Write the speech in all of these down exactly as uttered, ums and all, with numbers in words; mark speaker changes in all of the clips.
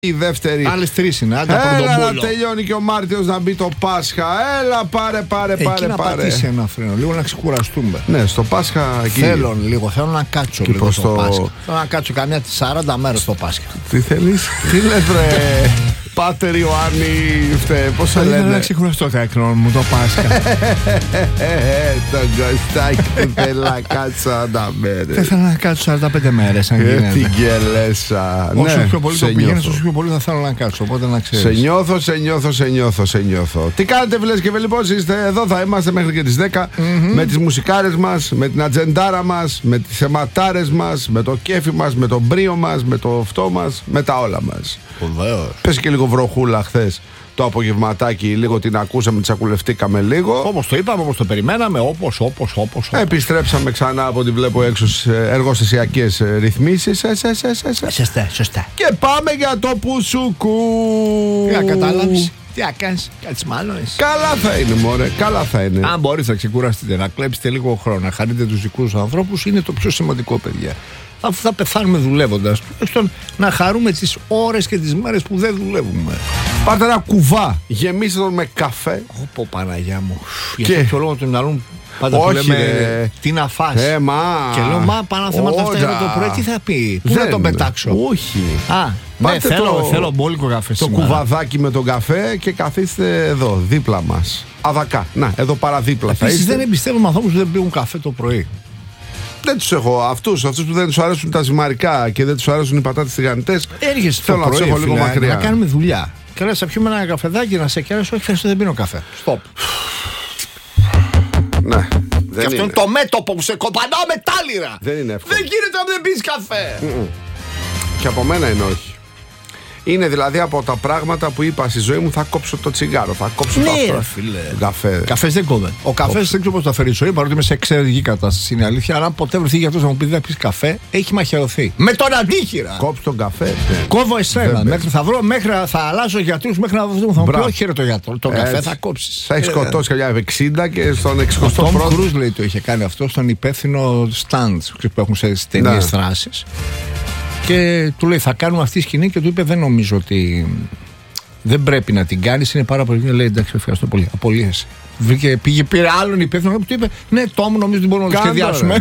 Speaker 1: Η δεύτερη.
Speaker 2: Άλλες τρεις είναι. Άντε,
Speaker 1: έλα να τελειώνει και ο Μάρτιος να μπει το Πάσχα. Έλα πάρε πάρε
Speaker 2: εκεί
Speaker 1: πάρε
Speaker 2: να
Speaker 1: πάρε.
Speaker 2: πατήσει ένα φρένο, λίγο να ξεκουραστούμε.
Speaker 1: Ναι, στο Πάσχα εκεί.
Speaker 2: Θέλω λίγο, θέλω να κάτσω λίγο
Speaker 1: προς
Speaker 2: στο
Speaker 1: το...
Speaker 2: Πάσχα. Θέλω να κάτσω καμιά σαράντα μέρες στο Πάσχα.
Speaker 1: Τι θέλεις? Τι λες ρε Πάτερ Ιωάννη, πώς σε λένε?
Speaker 2: Θέλω να ξεκουραστώ τέκνο μου το Πάσχα.
Speaker 1: Το γκοστάκι που θέλω να κάτσω σαράντα μέρες.
Speaker 2: Δεν θέλω να κάτσω σαράντα πέντε μέρες αν γίνεται.
Speaker 1: Τι γκελέσα.
Speaker 2: Όσο πιο πολύ το πηγαίνεις, όσο πιο πολύ θα θέλω να κάτσω. Οπότε να ξέρεις.
Speaker 1: Σε νιώθω, σε νιώθω, σε νιώθω, σε νιώθω. Τι κάνετε φίλες και φίλοι, πώς είστε? Εδώ θα είμαστε μέχρι και τις δέκα με τις μουσικάρες μας, με την ατζεντάρα μας, με τις αιματάρες μας, με το κέφι μας, με το μπρίο μας, με το αυτό μας, με τα όλα μας. Πες και λίγο βροχούλα χθες το απογευματάκι, λίγο την ακούσαμε, τσακουλευτήκαμε λίγο.
Speaker 2: Όπως το είπαμε, όπως το περιμέναμε, όπως, όπως, όπως.
Speaker 1: Επιστρέψαμε ξανά από ό,τι βλέπω έξω σε εργοστασιακές ρυθμίσεις.
Speaker 2: Σωστά, σωστά.
Speaker 1: Και πάμε για το πουσουκού.
Speaker 2: Τι να καταλάβεις, τι να κάνεις, κάτσε μάλλον εσύ.
Speaker 1: Καλά θα είναι μωρέ, καλά θα είναι.
Speaker 2: Αν μπορείς να ξεκουραστείτε, να κλέψετε λίγο χρόνο, να χαρείτε τους δικούς ανθρώπους, είναι το πιο σημαντικό, παιδιά. Αφού θα πεθάνουμε δουλεύοντας, τουλάχιστον να χαρούμε τις ώρες και τις μέρες που δεν δουλεύουμε.
Speaker 1: Πάρτε ένα κουβά, γεμίστε τον με καφέ.
Speaker 2: Ωπω Παναγιά μου.
Speaker 1: Και...
Speaker 2: Γιατί το λόγο του μυαλού πάντα
Speaker 1: όχι,
Speaker 2: που λέμε
Speaker 1: ρε.
Speaker 2: Τι να φας.
Speaker 1: Ε, μα.
Speaker 2: Και λέω μα πάνω θέματα αυτά για το πρωί τι θα πει. Πού
Speaker 1: δεν.
Speaker 2: να τον πετάξω.
Speaker 1: Όχι.
Speaker 2: Α, ναι, θέλω, το... θέλω μπόλικο καφέ
Speaker 1: το
Speaker 2: σήμερα.
Speaker 1: κουβαδάκι με τον καφέ και καθίστε εδώ δίπλα μας. Αδακά, να εδώ παραδίπλα.
Speaker 2: Επίσης δεν εμπιστεύομαι ανθρώπους που δεν πίνουν καφέ το πρωί.
Speaker 1: Δεν τους έχω αυτούς, αυτούς που δεν τους αρέσουν τα ζυμαρικά και δεν τους αρέσουν οι πατάτες τηγανιτές.
Speaker 2: Έρχεσαι
Speaker 1: θέλω
Speaker 2: το
Speaker 1: να τους
Speaker 2: πρωί,
Speaker 1: έχω λίγο
Speaker 2: φίλε,
Speaker 1: μακριά.
Speaker 2: να κάνουμε δουλειά. Και να σε πιούμε ένα καφεδάκι, να σε κεράσω. Όχι, ευχαριστώ, δεν πίνω καφέ. Stop.
Speaker 1: Ναι.
Speaker 2: Και αυτό είναι το μέτωπο που σε κοπανάω με τάλιρα.
Speaker 1: Δεν είναι εύκολο.
Speaker 2: Δεν γίνεται να δεν πεις καφέ.
Speaker 1: Mm-mm. Και από μένα είναι όχι. Είναι δηλαδή από τα πράγματα που είπα στη ζωή μου, θα κόψω το τσιγάρο, θα κόψω
Speaker 2: ναι,
Speaker 1: το αυτό.
Speaker 2: Ναι, φίλε.
Speaker 1: Καφέ.
Speaker 2: Καφές δεν κόβε. Ο καφές δεν ξέρω πώς θα φέρει η ζωή, παρότι είμαι σε εξαιρετική κατάσταση. Είναι αλήθεια. Αν ποτέ βρεθεί για αυτό να μου πει δεν πεις καφέ, έχει μαχαιρωθεί. Με τον αντίχειρα.
Speaker 1: Κόψω τον καφέ.
Speaker 2: Κόβω εσένα. Μέχρι, θα βρω, μέχρι, θα αλλάζω γιατρούς μέχρι να βρω. Θα μου πει όχι ρε το γιατρό. Τον καφέ θα κόψεις.
Speaker 1: Θα έχει σκοτώσει καμιά εξήντα και στον εξηκοστό
Speaker 2: πρώτο. Ο Τόμ Κρούζ λέει το είχε κάνει αυτό στον υπεύθυνο stands που έχουν σε ταινίες δράσεις. Και του λέει θα κάνουμε αυτή τη σκηνή και του είπε δεν νομίζω ότι δεν πρέπει να την κάνεις, είναι πάρα πολύ. Λέει εντάξει ευχαριστώ πολύ, απολύεσαι. Βρήκε, πήγε, πήρε άλλον υπεύθυνο που του είπε ναι Τόμ νομίζω ότι μπορούμε να το σχεδιάσουμε.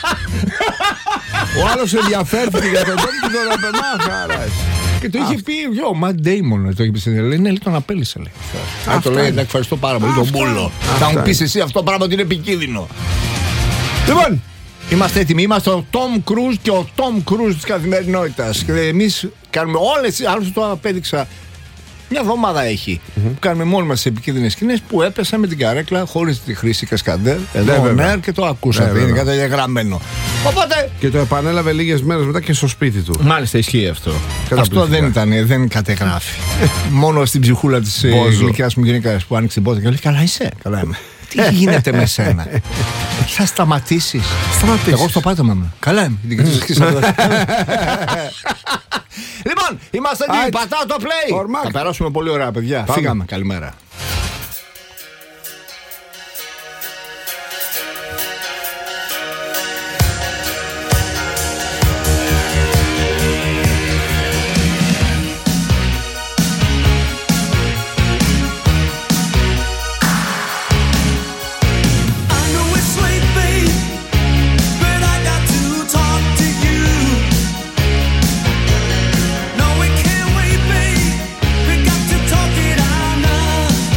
Speaker 1: Ο άλλος ενδιαφέρθηκε για τον Τόμ και τον απενά χαρά.
Speaker 2: Και το είχε πει ο Ματ Ντέιμον, το είχε πει στην Ελλάδα. Λέει ναι, λέει τον απέλησε. Αν το λέει εντάξει ευχαριστώ πάρα πολύ, τον μπούλο. Θα μου πεις εσύ αυτό πράγμα ότι είναι επικίνδυνο. Λοιπόν. Είμαστε έτοιμοι. Είμαστε ο Tom Cruise και ο Tom Cruise της καθημερινότητας. Και εμείς κάνουμε όλες, άλλωστε το απέδειξα. Μια εβδομάδα έχει. Mm-hmm. Που κάνουμε μόνοι μας τις επικίνδυνες σκηνές που έπεσα με την καρέκλα χωρίς τη χρήση κασκαντέρ. Εδώ ο Νέρ και το ακούσατε. Είναι καταγεγραμμένο. Οπότε.
Speaker 1: Και το επανέλαβε λίγες μέρες μετά και στο σπίτι του.
Speaker 2: Μάλιστα ισχύει αυτό. Αυτό δεν ήταν, δεν κατεγράφει. Μόνο στην ψυχούλα της γλυκιάς μου γυναίκας που άνοιξε την πόρτα και λέει καλά είσαι. Καλά είμαι. Τι γίνεται με σένα. Θα σταματήσεις.
Speaker 1: Σταματήσεις.
Speaker 2: Εγώ στο πάτωμα μου. Καλά είμαι. Λοιπόν, είμαστε έτοιμοι. Πατάω το play. Θα περάσουμε πολύ ωραία, παιδιά. Φύγαμε. Καλημέρα.
Speaker 3: No, it can't wait, babe. We got to talk it out now.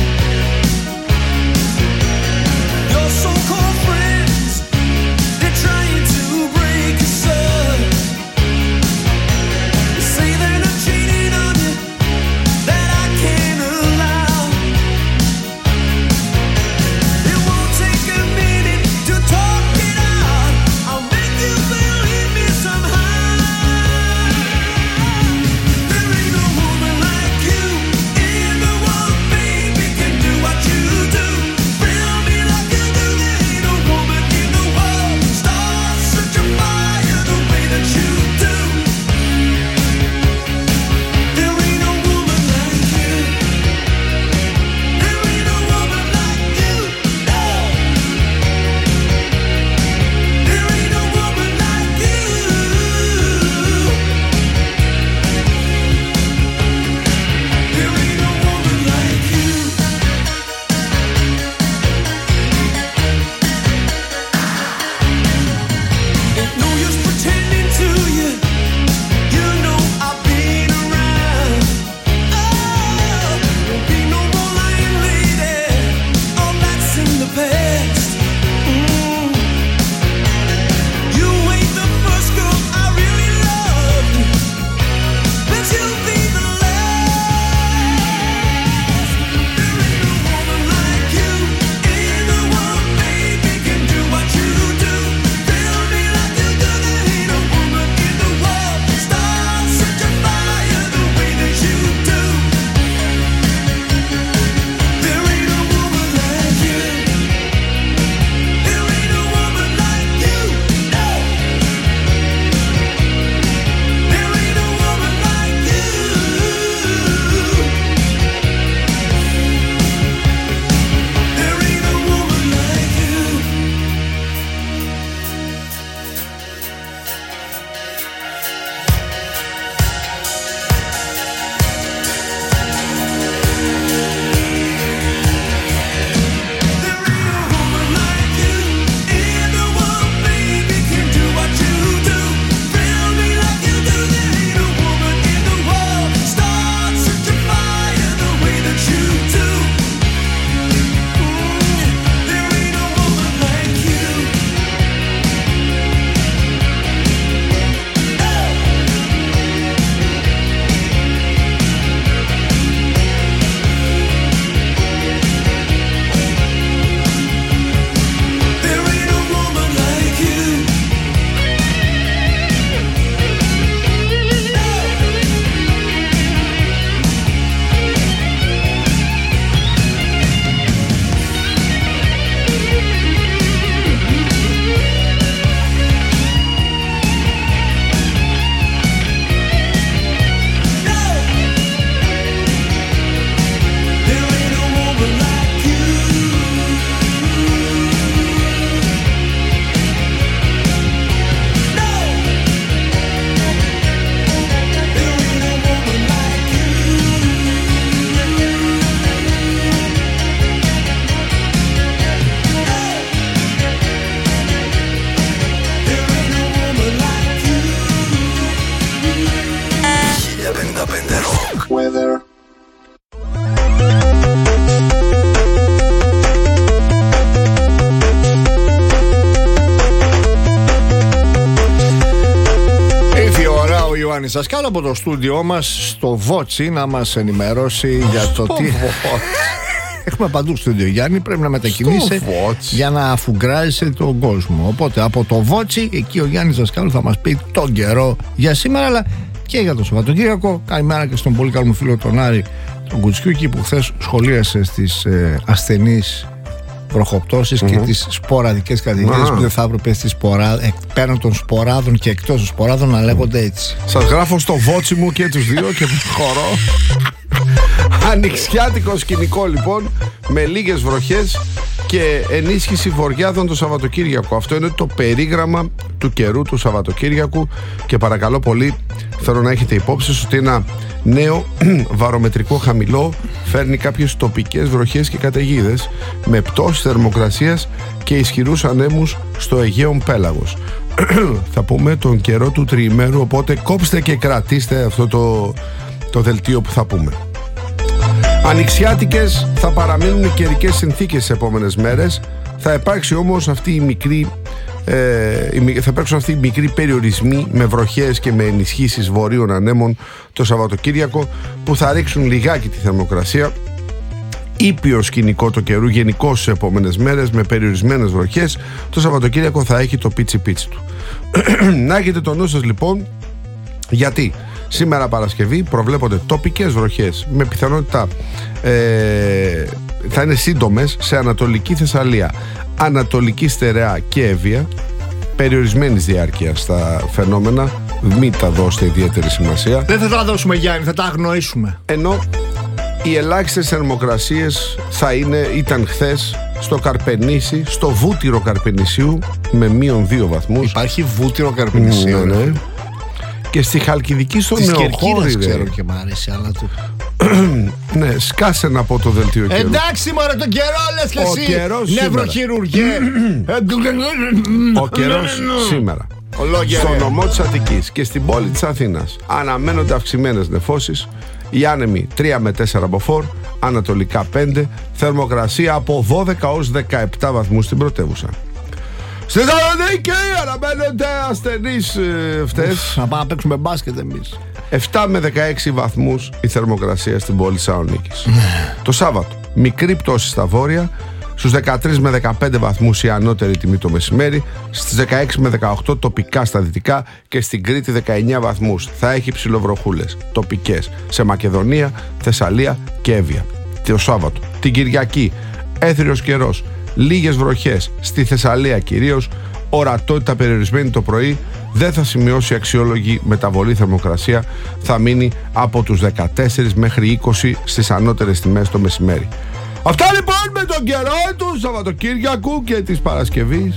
Speaker 3: Weather.
Speaker 2: Ιωάννης Δασκάλου από το στούντιό μας στο Βότσι να μας ενημερώσει για το τι... Έχουμε παντού στούντιο, Γιάννη, πρέπει να μετακινήσει για να αφουγκράζει τον κόσμο. Οπότε από το Βότσι, εκεί ο Γιάννης Δασκάλου θα μας πει τον καιρό για σήμερα, αλλά και για το Σαββατοκύριακο. Καλημέρα και στον πολύ καλό μου φίλο τον Άρη τον Κουτσιούκη, που χθες σχολίασε στις ε, ασθενείς βροχοπτώσεις mm-hmm. και τις σποραδικές καταιγίδες mm-hmm. που δεν θα έπρεπε στις σπορά... πέραν των σποράδων και εκτός των σποράδων να λέγονται έτσι.
Speaker 1: Σας γράφω στο Βότσι μου και τους δύο και χορό. Ανοιξιάτικο σκηνικό λοιπόν, με λίγες βροχές και ενίσχυση βοριάδων το Σαββατοκύριακο. Αυτό είναι το περίγραμμα του καιρού του Σαββατοκύριακου και παρακαλώ πολύ θέλω να έχετε υπόψη ότι ένα νέο βαρομετρικό χαμηλό φέρνει κάποιες τοπικές βροχές και καταιγίδες με πτώση θερμοκρασίας και ισχυρούς ανέμους στο Αιγαίον πέλαγος. Θα πούμε τον καιρό του τριημέρου, οπότε κόψτε και κρατήστε αυτό το, το δελτίο που θα πούμε. Ανοιξιάτικες θα παραμείνουν οι καιρικές συνθήκες τις επόμενες μέρες. Θα υπάρξει όμως αυτή η μικρή ε, θα υπάρξουν αυτοί οι μικροί περιορισμοί με βροχές και με ενισχύσεις βορείων ανέμων το Σαββατοκύριακο που θα ρίξουν λιγάκι τη θερμοκρασία. Ήπιο σκηνικό το καιρού γενικώς στις επόμενες μέρες με περιορισμένες βροχές. Το Σαββατοκύριακο θα έχει το πίτσι πίτσι του. Να έχετε το νου σας λοιπόν, γιατί σήμερα Παρασκευή προβλέπονται τοπικές βροχές με πιθανότητα ε, θα είναι σύντομες σε Ανατολική Θεσσαλία, Ανατολική Στερεά και Εύβοια, περιορισμένης διάρκειας στα φαινόμενα, μην τα δώσετε ιδιαίτερη σημασία.
Speaker 2: Δεν θα τα δώσουμε, Γιάννη, θα τα αγνοήσουμε.
Speaker 1: Ενώ οι ελάχιστες θερμοκρασίες θα είναι, ήταν χθες στο Καρπενήσι, στο βούτυρο Καρπενησίου με μείον δύο βαθμούς.
Speaker 2: Υπάρχει βούτυρο Καρπενησίου,
Speaker 1: ναι, ναι. Και στη Χαλκιδική στο Νεοχώρι,
Speaker 2: ξέρω και μ' άρεσε, αλλά του...
Speaker 1: ναι, σκάσε να πω το δελτίο καιρού.
Speaker 2: Εντάξει μωρέ, τον καιρό λες και
Speaker 1: ο
Speaker 2: εσύ,
Speaker 1: καιρός
Speaker 2: νευροχειρουργέ.
Speaker 1: Ο καιρός σήμερα στο νομό της Αττικής και στην πόλη της Αθήνας αναμένονται αυξημένες νεφώσεις, οι άνεμοι τρία με τέσσερα μποφόρ, ανατολικά πέντε, θερμοκρασία από δώδεκα έως δεκαεπτά βαθμούς στην πρωτεύουσα. Στη Θεσσαλονίκη αναμένονται ασθενείς ε, φτες.
Speaker 2: Να πάμε να παίξουμε μπάσκετ εμείς.
Speaker 1: επτά με δεκαέξι βαθμούς η θερμοκρασία στην πόλη της Θεσσαλονίκης. Το Σάββατο μικρή πτώση στα βόρεια, στους δεκατρείς με δεκαπέντε βαθμούς η ανώτερη τιμή το μεσημέρι, στις δεκαέξι με δεκαοκτώ τοπικά στα δυτικά και στην Κρήτη δεκαεννιά βαθμούς. Θα έχει ψιλοβροχούλες τοπικές σε Μακεδονία, Θεσσαλία και Εύβοια. Το Σάββατο, την Κυριακή, έθριος καιρός, λίγες βροχές στη Θεσσαλία κυρίως, ορατότητα περιορισμένη το πρωί, δεν θα σημειώσει αξιόλογη μεταβολή θερμοκρασία, θα μείνει από τους δεκατέσσερα μέχρι είκοσι στις ανώτερες τιμές το μεσημέρι. Αυτά λοιπόν με τον καιρό του Σαββατοκύριακου και της Παρασκευής.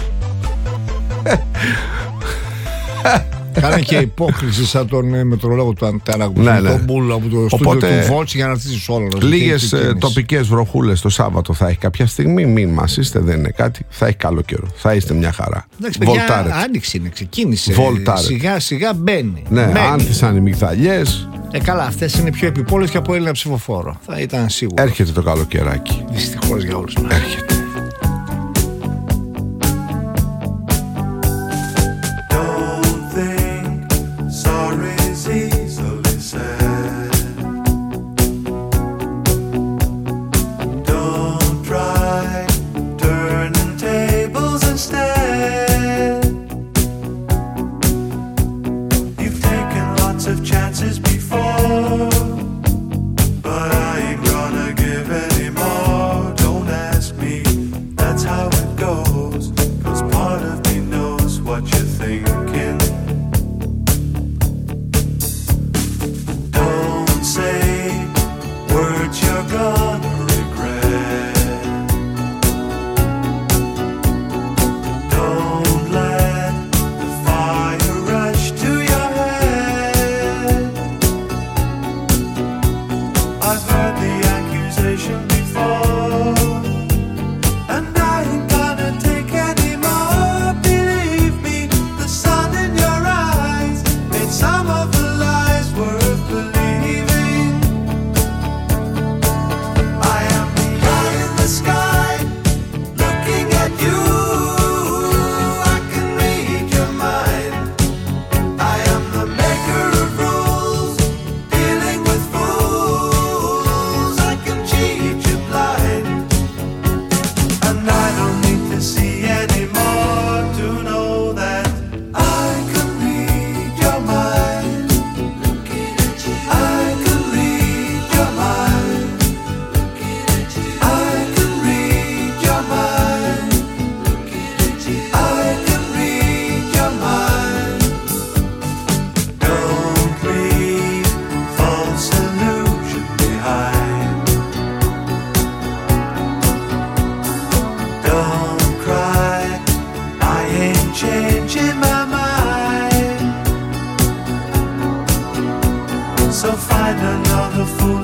Speaker 2: Κάνε και υπόκριση σαν τον ε, μετρολόγο του Αντέρα που
Speaker 1: ναι, ναι.
Speaker 2: τον Μπούλο από το στούντιο του Βότσι για να αρχίσει όλο.
Speaker 1: Λίγες ε, τοπικές βροχούλες το Σάββατο θα έχει κάποια στιγμή. Μην μας είστε, δεν είναι κάτι. Θα έχει καλό καιρό. Θα είστε μια χαρά.
Speaker 2: Βολτάρετε. Άνοιξη είναι, ξεκίνησε.
Speaker 1: Βολτάρετε.
Speaker 2: Σιγά σιγά μπαίνει.
Speaker 1: Ναι, άνθησαν οι μυγδαλιές.
Speaker 2: Ε, καλά, αυτές είναι πιο επιπόλαιες και από Έλληνα ψηφοφόρο. Θα ήταν σίγουρο.
Speaker 1: Έρχεται το καλοκαιράκι.
Speaker 2: Δυστυχώς για όλους μας.
Speaker 1: Έρχεται.
Speaker 3: But I ain't gonna give any more. Don't ask me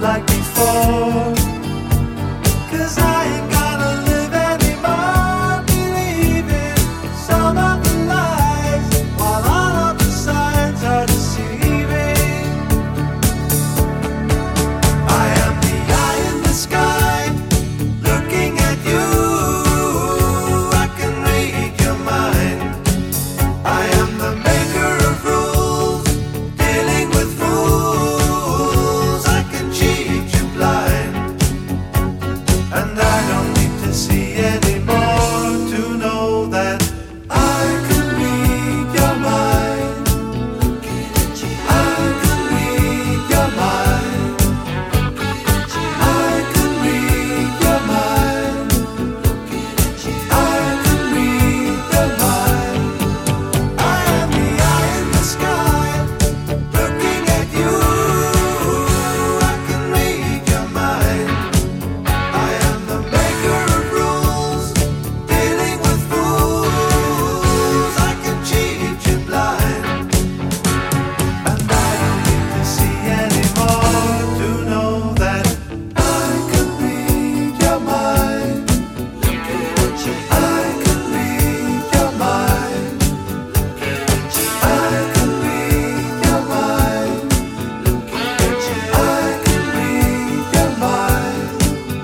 Speaker 3: like before. 'Cause I ain't gotta live anymore, believing some of the lies, while all of the signs are deceiving. I am the eye in the sky, looking at you. I can read your mind. I am the maker of rules, dealing with fools. I can cheat you blind, and I don't need to see anymore to know that I can read your mind. I can read your mind. I can read your mind. I can read your mind. I am the eye in the sky, looking at you. I can read your mind. I am the maker of rules, dealing with fools. I can cheat you blind, and I don't need to see anymore to know that I can read your mind. I can read your mind. I can read your mind. I can read your mind.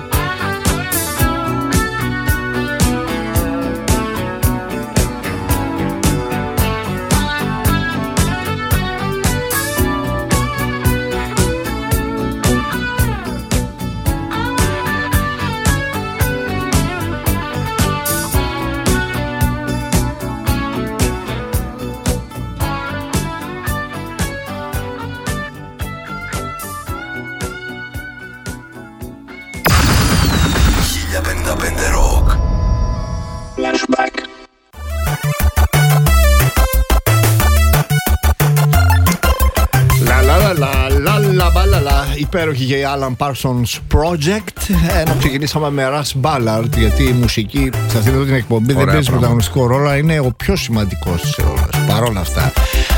Speaker 4: χίλια πενήντα πέντε Rock. Flashback.
Speaker 2: Λα λα λα λα λα λα λα λα λα. Υπέροχη και η Alan Parsons Project. Ενώ ξεκινήσαμε με Russ Ballard, γιατί η μουσική σε αυτήν εδώ την εκπομπή δεν
Speaker 1: Ωραία
Speaker 2: παίζει
Speaker 1: πράγμα.
Speaker 2: πρωταγωνιστικό ρόλο, είναι ο πιο σημαντικός σε όλες. Παρόλα αυτά,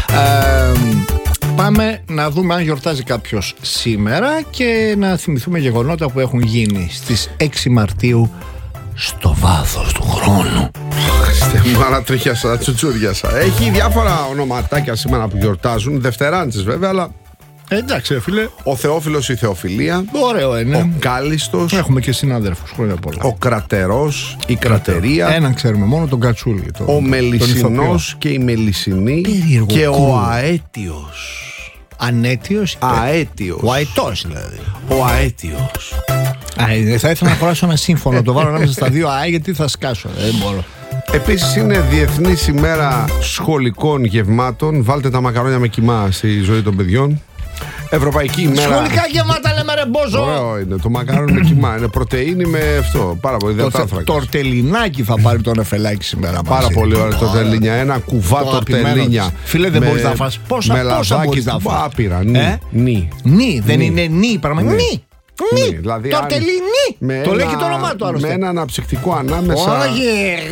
Speaker 2: ε, πάμε να δούμε αν γιορτάζει κάποιος σήμερα και να θυμηθούμε γεγονότα που έχουν γίνει στις έξι Μαρτίου στο βάθος του χρόνου.
Speaker 1: Χριστέ μου, ανατρίχιασα, τσουτσούριασα. Έχει διάφορα ονοματάκια σήμερα που γιορτάζουν. Δευτεράντσες βέβαια, αλλά
Speaker 2: Ε, εντάξει, ρε φίλε,
Speaker 1: ο Θεόφιλος, η Θεοφιλία,
Speaker 2: ωραίο είναι.
Speaker 1: ο Κάλιστος,
Speaker 2: Έχουμε και συνάδελφους, χρόνια πολλά.
Speaker 1: ο Κρατερός, η Κρατερία,
Speaker 2: Έναν ξέρουμε μόνο, τον Κατσούλη. Το,
Speaker 1: ο
Speaker 2: τον
Speaker 1: Μελισσινός και η Μελισσινή
Speaker 2: Περίεργο
Speaker 1: και ο
Speaker 2: κούλ.
Speaker 1: Αέτιος.
Speaker 2: Ανέτιος.
Speaker 1: Αέτιος.
Speaker 2: Ο αετός δηλαδή.
Speaker 1: Ο Αέτιος.
Speaker 2: Α, ε, θα ήθελα να χωράσω ένα σύμφωνο, να το βάλω ανάμεσα στα δύο ΑΕ, γιατί θα σκάσω. Δεν μπορώ.
Speaker 1: Επίσης είναι Διεθνής ημέρα σχολικών γευμάτων. Βάλτε τα μακαρόνια με κιμά στη ζωή των παιδιών. Ευρωπαϊκή ημέρα.
Speaker 2: Σχολικά γεμάτα λέμε ρε μπόζο.
Speaker 1: Ωραίο είναι. Το μακαρόνι με κιμά. Είναι πρωτεΐνη με αυτό. Πάρα πολύ.
Speaker 2: Το,
Speaker 1: υδατάνθρακας.
Speaker 2: το ορτελινάκι θα πάρει τον Εφελάκη σήμερα μαζί.
Speaker 1: Πάρα πολύ ωραία το τορτελίνια. Ένα κουβά
Speaker 2: Το αγαπημένο
Speaker 1: τορτελίνια.
Speaker 2: της. Φίλε, δεν
Speaker 1: με-
Speaker 2: μπορείς να φας. Πόσα-
Speaker 1: με
Speaker 2: πόσα
Speaker 1: λαδάκι
Speaker 2: μπορείς να
Speaker 1: του-
Speaker 2: φας.
Speaker 1: Άπειρα. Νι.
Speaker 2: Ε?
Speaker 1: Νι.
Speaker 2: Νι, δεν
Speaker 1: Νι.
Speaker 2: είναι νι, πραγματικά.
Speaker 1: Ναι.
Speaker 2: Νι.
Speaker 1: Νι,
Speaker 2: Νι.
Speaker 1: δηλαδή αν-
Speaker 2: Τορτελίνι.
Speaker 1: με
Speaker 2: Το λέει
Speaker 1: ένα-
Speaker 2: και το όνομά του
Speaker 1: Με
Speaker 2: άλλωστε.
Speaker 1: ένα αναψυκτικό ανάμεσα.
Speaker 2: Όχι,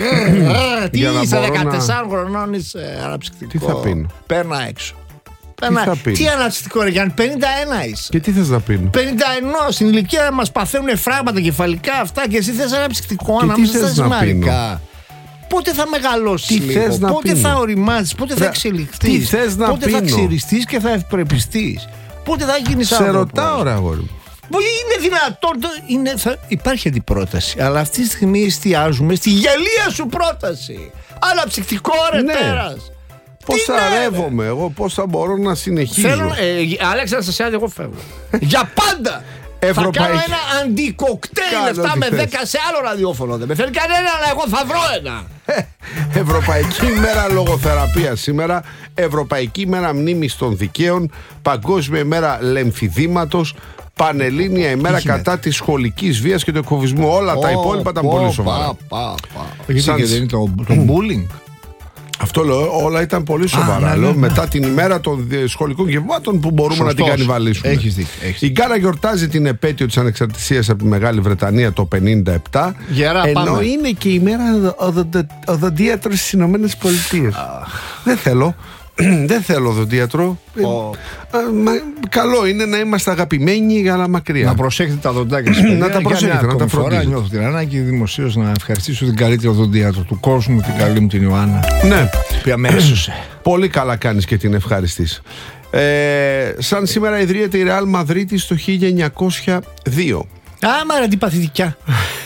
Speaker 2: ε, ε, τι
Speaker 1: Για να
Speaker 2: είσαι,
Speaker 1: μπορώ να-
Speaker 2: δεκατεσσάρων χρονών είσαι αναψυκτικό.
Speaker 1: Τι θα πίνω?
Speaker 2: Παίρνα έξω. Παίρνα-
Speaker 1: θα πίνω?
Speaker 2: Τι αναψυκτικό ρε Γιάννη, πενήντα ένα είσαι.
Speaker 1: Και τι θες να πίνω?
Speaker 2: πενήντα ένα στην ηλικία μας παθαίνουν φράγματα κεφαλικά αυτά και εσύ θες αναψυκτικό
Speaker 1: Και τι
Speaker 2: ανάμεσα στα
Speaker 1: θες να
Speaker 2: ζυμαρικά. Πότε θα μεγαλώσεις
Speaker 1: Τι
Speaker 2: λίγο,
Speaker 1: θες να
Speaker 2: πότε
Speaker 1: πίνω?
Speaker 2: θα οριμάσεις, πότε θα
Speaker 1: Ρε,
Speaker 2: εξελιχθείς,
Speaker 1: τι θες να
Speaker 2: πότε θα
Speaker 1: πίνω?
Speaker 2: ξυριστείς και θα ευπρεπιστείς, πότε θα γίνεις
Speaker 1: Σε
Speaker 2: άνθρωπος.
Speaker 1: ρωτάω ρε αγόρι μου.
Speaker 2: Που είναι δυνατόν, το- είναι, θα, υπάρχει αντιπρόταση, αλλά αυτή τη στιγμή εστιάζουμε στη γελία σου πρόταση. Αναψυκτικό ρε
Speaker 1: Ναι.
Speaker 2: τέρας.
Speaker 1: Πώς
Speaker 2: Τι
Speaker 1: θα
Speaker 2: ναι, ρε.
Speaker 1: ρεύομαι εγώ, πώς θα μπορώ να συνεχίζω.
Speaker 2: Θέλω, ε, Αλέξανδρα Στασιάδη, εγώ φεύγω. Για πάντα! Θα
Speaker 1: Ευρωπαϊκή.
Speaker 2: κάνω ένα αντικοκτέιλ
Speaker 1: Κάνε
Speaker 2: εφτά
Speaker 1: ό,τι
Speaker 2: με
Speaker 1: θες.
Speaker 2: δέκα σε άλλο ραδιόφωνο. Δεν με θέλει κανένα, αλλά εγώ θα βρω ένα.
Speaker 1: Ευρωπαϊκή ημέρα λογοθεραπείας σήμερα. Ευρωπαϊκή ημέρα μνήμης των δικαίων. Παγκόσμια ημέρα λεμφιδήματος. Πανελλήνια ημέρα
Speaker 2: γίνεται?
Speaker 1: κατά της σχολικής βίας και του εκφοβισμού. Όλα τα υπόλοιπα ήταν πολύ σοβαρά.
Speaker 2: Γιατί
Speaker 1: Σαν-
Speaker 2: και δεν είναι το, το bullying.
Speaker 1: Αυτό λέω, όλα ήταν πολύ σοβαρά.
Speaker 2: ναι,
Speaker 1: Λέω,
Speaker 2: ναι, ναι.
Speaker 1: μετά την ημέρα των δι- σχολικών γευμάτων που μπορούμε να την
Speaker 2: Σωστός.
Speaker 1: κανιβαλίσουμε.
Speaker 2: Έχεις δίκιο, έχεις
Speaker 1: Η Γκάνα γιορτάζει την επέτειο της ανεξαρτησίας από τη Μεγάλη Βρετανία το πενήντα επτά.
Speaker 2: Γερά,
Speaker 1: ενώ
Speaker 2: πάμε.
Speaker 1: είναι και η ημέρα οδοντα- οδοντίατρος στις Ηνωμένες Πολιτείες. Δεν θέλω. Δεν θέλω οδοντίατρο.
Speaker 2: Ο...
Speaker 1: Α, μα, καλό είναι να είμαστε αγαπημένοι αλλά μακριά.
Speaker 2: Να προσέχετε τα δοντάκια σας, παιδιά.
Speaker 1: Να τα προσέχετε, να τα φροντίζετε.
Speaker 2: Νιώθω την ανάγκη δημοσίως να ευχαριστήσω την καλύτερη οδοντίατρο του κόσμου, την καλή μου την Ιωάννα.
Speaker 1: Ναι.
Speaker 2: Που με έσωσε.
Speaker 1: Πολύ καλά κάνεις και την ευχαριστής. Ε, σαν σήμερα ιδρύεται η Ρεάλ Μαδρίτης το χίλια εννιακόσια δύο.
Speaker 2: Άμα ρε αντιπαθητικιά.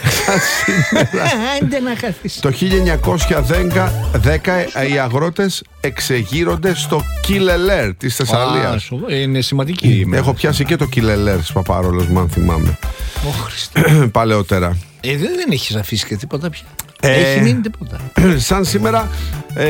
Speaker 2: Άντε να χαθείς.
Speaker 1: Το χίλια εννιακόσια δέκα οι αγρότες εξεγείρονται στο Κιλελέρ της Θεσσαλίας.
Speaker 2: Είναι σημαντική.
Speaker 1: Έχω πιάσει και το Κιλελέρ της Παπαρόλος, αν θυμάμαι. Παλαιότερα.
Speaker 2: Ε, δεν, δεν έχεις αφήσει και τίποτα πια.
Speaker 1: Ε,
Speaker 2: Έχει μείνει τίποτα.
Speaker 1: Σαν σήμερα ε,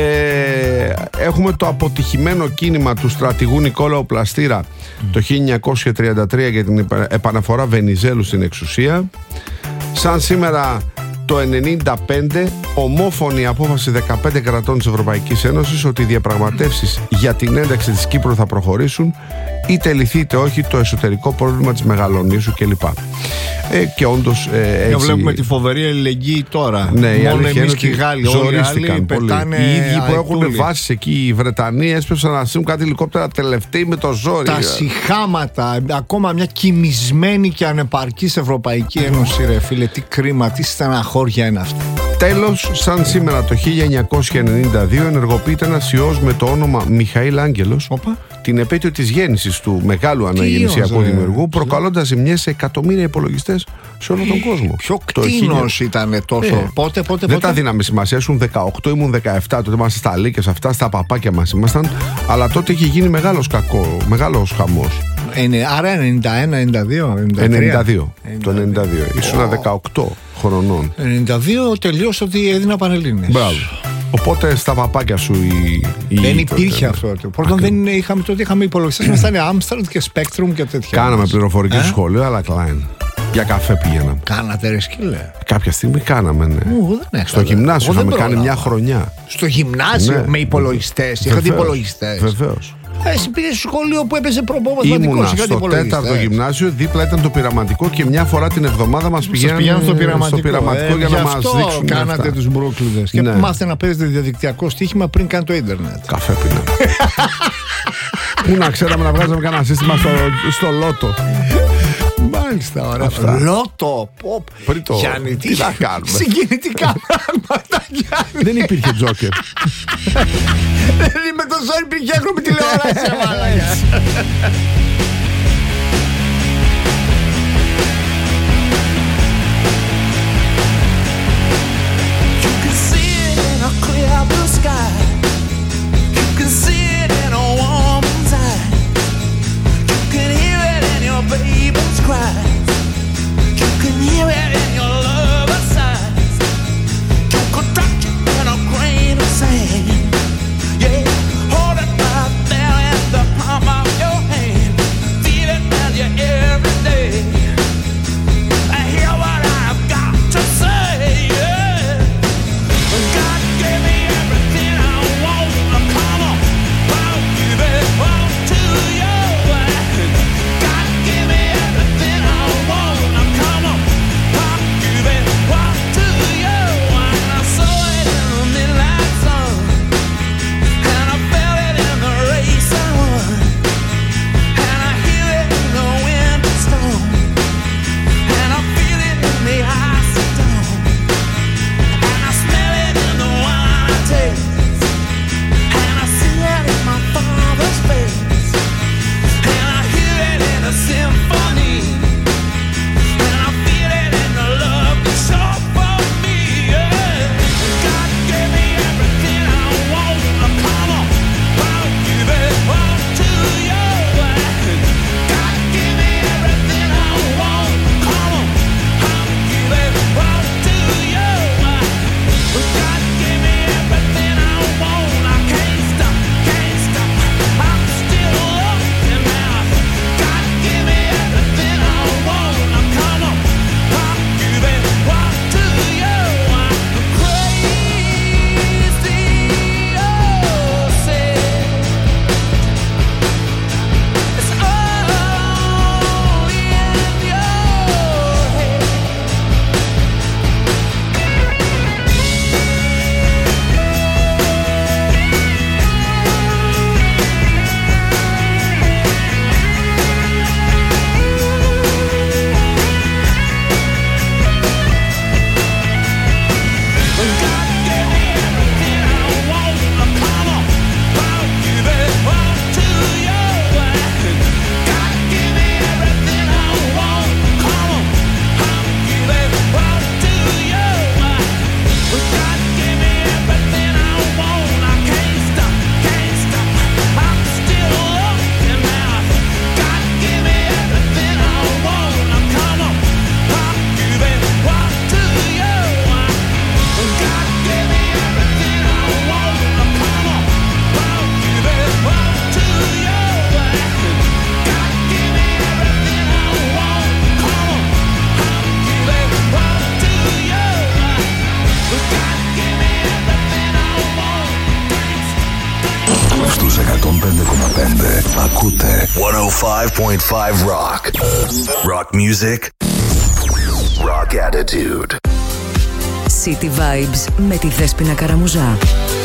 Speaker 1: έχουμε το αποτυχημένο κίνημα του στρατηγού Νικόλαου Πλαστήρα mm. το χίλια εννιακόσια τριάντα τρία για την επαναφορά Βενιζέλου στην εξουσία. Σαν σήμερα το ενενήντα πέντε ομόφωνη απόφαση δεκαπέντε κρατών της Ευρωπαϊκής Ένωσης ότι οι διαπραγματεύσεις για την ένταξη της Κύπρου θα προχωρήσουν, είτε λυθεί είτε όχι το εσωτερικό πρόβλημα της Μεγαλονήσου κλπ. Ε, και όντως ε, έτσι...
Speaker 2: Βλέπουμε τη φοβερή αλληλεγγύη τώρα.
Speaker 1: Ναι, η
Speaker 2: μόνο εμείς
Speaker 1: είναι
Speaker 2: και οι Γάλλοι, όλοι οι άλλοι πετάνε.
Speaker 1: Οι ίδιοι που έχουν
Speaker 2: αετούλοι.
Speaker 1: βάσεις εκεί, οι Βρετανοί έσπευσαν να στείλουν κάτι ελικόπτερα τελευταίοι με το ζόρι.
Speaker 2: Τα σιχάματα, ακόμα μια κοιμισμένη και ανεπαρκής Ευρωπαϊκή Ένωση, ρε φίλε, τι κρίμα, τι στεναχώρια είναι αυτά.
Speaker 1: Τέλος, σαν σήμερα το χίλια εννιακόσια ενενήντα δύο ενεργοποιείται ένας ιός με το όνομα Μιχαήλ Άγγελος.
Speaker 2: Οπα.
Speaker 1: Την επέτειο της γέννησης του μεγάλου αναγεννησιακού
Speaker 2: ιός,
Speaker 1: δημιουργού, προκαλώντας ζημιές σε εκατομμύρια υπολογιστές σε όλο τον κόσμο.
Speaker 2: Ποιο
Speaker 1: Το
Speaker 2: κτίνος ήταν τόσο.
Speaker 1: Ε,
Speaker 2: πότε, πότε,
Speaker 1: δεν
Speaker 2: πότε.
Speaker 1: τα δίναμε σημασία. Ήσουν δεκαοκτώ, ήμουν δεκαεπτά. Τότε ήμασταν στα αλίκες αυτά, στα παπάκια μας ήμασταν. Αλλά τότε είχε γίνει μεγάλος κακό, μεγάλος χαμός.
Speaker 2: Είναι, άρα ενενήντα ένα, ενενήντα δύο, ενενήντα τρία.
Speaker 1: ενενήντα δύο. Το ενενήντα δύο. Ήσουν δεκαοκτώ χρονών.
Speaker 2: ενενήντα δύο τελείωσε ότι έδινα Πανελλήνιες.
Speaker 1: Μπράβο. Οπότε στα παπάκια σου η. η
Speaker 2: Δεν
Speaker 1: τότε,
Speaker 2: υπήρχε
Speaker 1: ναι.
Speaker 2: αυτό. Πρώτον, δεν είχαμε, τότε είχαμε υπολογιστές μας, ήταν Amstrad και Spectrum και τέτοια.
Speaker 1: Κάναμε πληροφορική
Speaker 2: Ε?
Speaker 1: στο σχολείο, αλλά Klein. Για καφέ πηγαίναμε.
Speaker 2: Κάνατε ρε σκύλε.
Speaker 1: Κάποια στιγμή κάναμε, ναι.
Speaker 2: Μου, δεν έκανα.
Speaker 1: Στο γυμνάσιο
Speaker 2: Εγώ δεν
Speaker 1: είχαμε κάνει
Speaker 2: πρόλαβα.
Speaker 1: μια χρονιά.
Speaker 2: Στο γυμνάσιο
Speaker 1: Ναι.
Speaker 2: με υπολογιστές. Είχατε
Speaker 1: Βεβαίως,
Speaker 2: υπολογιστές.
Speaker 1: Βεβαίως.
Speaker 2: Ε, Εσύ πήγες στο σχολείο που έπαιζε προπομαθηματικός.
Speaker 1: Ήμουνα
Speaker 2: Είχατε
Speaker 1: στο
Speaker 2: υπολογιστές.
Speaker 1: τέταρτο γυμνάσιο, δίπλα ήταν το πειραματικό και μια φορά την εβδομάδα μας
Speaker 2: Σας
Speaker 1: πηγαίνανε
Speaker 2: πηγαίνουν στο πειραματικό,
Speaker 1: στο πειραματικό
Speaker 2: ε,
Speaker 1: για
Speaker 2: γι'
Speaker 1: να μας
Speaker 2: αυτό
Speaker 1: δείξουν.
Speaker 2: κάνατε
Speaker 1: αυτά.
Speaker 2: τους μπρούκλιδες. Και
Speaker 1: Ναι.
Speaker 2: μάθετε να παίζετε διαδικτυακό στοίχημα πριν κάνει το ίντερνετ.
Speaker 1: Καφέ πίναμε. Πού να ξέραμε να βγάζαμε κανένα σύστημα στο, στο λότο.
Speaker 2: Μάλιστα, ωραία.
Speaker 1: Αυτά.
Speaker 2: Λότο, ποπ.
Speaker 1: Πριν το-
Speaker 2: Γιάννη,
Speaker 1: τι να κάνουμε.
Speaker 2: Συγκινητικά πράγματα, Γιάννη.
Speaker 1: Δεν υπήρχε τζόκερ.
Speaker 2: Δεν είμαι το ζόρι πριν φτιάχνουμε τηλεόραση, μάλακας.
Speaker 3: You can see it in a clear blue sky. You can see it in a woman's eye. You can hear it in your baby's cry. You can hear it in your lover's sighs. You can touch it in a grain of sand. Yeah, hold it right there in the palm of your hand.
Speaker 4: πέντε. Ακούτε εκατόν πέντε κόμμα πέντε Rock. Rock music. Rock attitude.
Speaker 5: City Vibes με τη Δέσποινα Καραμουζά.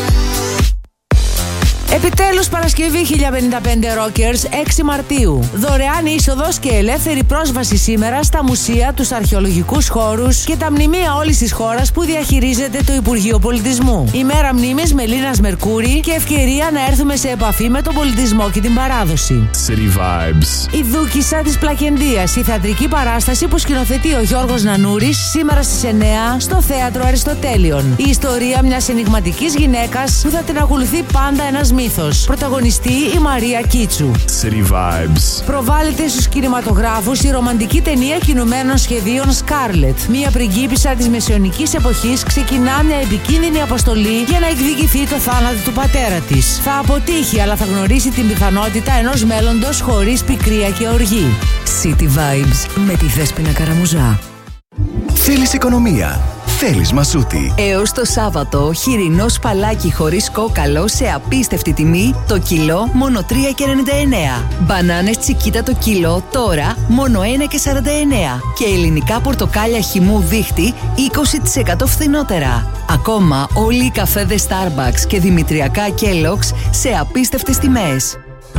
Speaker 5: Επιτέλους Παρασκευή χίλια πενήντα πέντε Rockers, έξι Μαρτίου. Δωρεάν είσοδος και ελεύθερη πρόσβαση σήμερα στα μουσεία, τους αρχαιολογικούς χώρους και τα μνημεία όλης της χώρας που διαχειρίζεται το Υπουργείο Πολιτισμού. Ημέρα μνήμης Μελίνας Μερκούρη και ευκαιρία να έρθουμε σε επαφή με τον πολιτισμό και την παράδοση.
Speaker 6: City Vibes.
Speaker 5: Η Δούκισσα της Πλακεντίας, η θεατρική παράσταση που σκηνοθετεί ο Γιώργος Νανούρης, σήμερα στις εννιά στο Θέατρο Αριστοτέλειων. Η ιστορία μιας ενιγματικής γυναίκας που θα την ακολουθεί πάντα ένας μύθος. Πρωταγωνιστή η Μαρία Κίτσου.
Speaker 6: City Vibes.
Speaker 5: Προβάλλεται στους κινηματογράφους η ρομαντική ταινία κινουμένων σχεδίων Scarlett. Μία πριγκίπισσα της μεσαιωνικής εποχής ξεκινά μια επικίνδυνη αποστολή για να εκδικηθεί το θάνατο του πατέρα της. Θα αποτύχει, αλλά θα γνωρίσει την πιθανότητα ενός μέλλοντος χωρίς πικρία και οργή.
Speaker 7: City Vibes με τη Δέσποινα Καραμουζά.
Speaker 8: Θέλεις οικονομία? Θέλεις Μασούτη.
Speaker 7: Έως το Σάββατο, χοιρινό σπαλάκι χωρίς κόκαλο σε απίστευτη τιμή, το κιλό μόνο τρία και ενενήντα εννέα. Μπανάνες τσικίτα το κιλό τώρα μόνο ένα και σαράντα εννέα. Και ελληνικά πορτοκάλια χυμού δίχτυ είκοσι τοις εκατό φθηνότερα. Ακόμα όλοι οι καφέδες Starbucks και δημητριακά Kellogg's σε απίστευτες τιμές.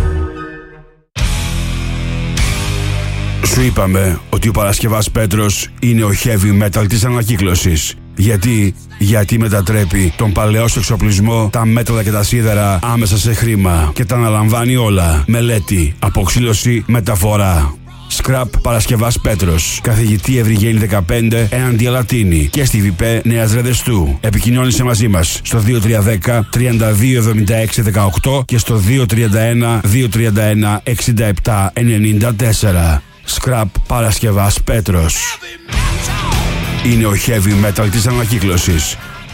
Speaker 9: Σου είπαμε ότι ο Παρασκευάς Πέτρος είναι ο heavy metal της ανακύκλωσης. Γιατί, γιατί μετατρέπει τον παλαιό σου εξοπλισμό, τα μέταλλα και τα σίδερα άμεσα σε χρήμα και τα αναλαμβάνει όλα. Μελέτη, αποξήλωση, μεταφορά. Scrap Παρασκευάς Πέτρος. Καθηγητή Ευρυγένη δεκαπέντε έναντι Αλατίνη και στη ΒΙΠΕ Νέας Ρεδεστού. Επικοινώνησε μαζί μας στο δύο τρία ένα μηδέν τρία δύο εβδομήντα έξι δεκαοκτώ και στο δύο τρία ένα δύο τρία ένα εξήντα επτά ενενήντα τέσσερα. Scrap Παρασκευάς Πέτρος. Είναι ο heavy metal της ανακύκλωσης.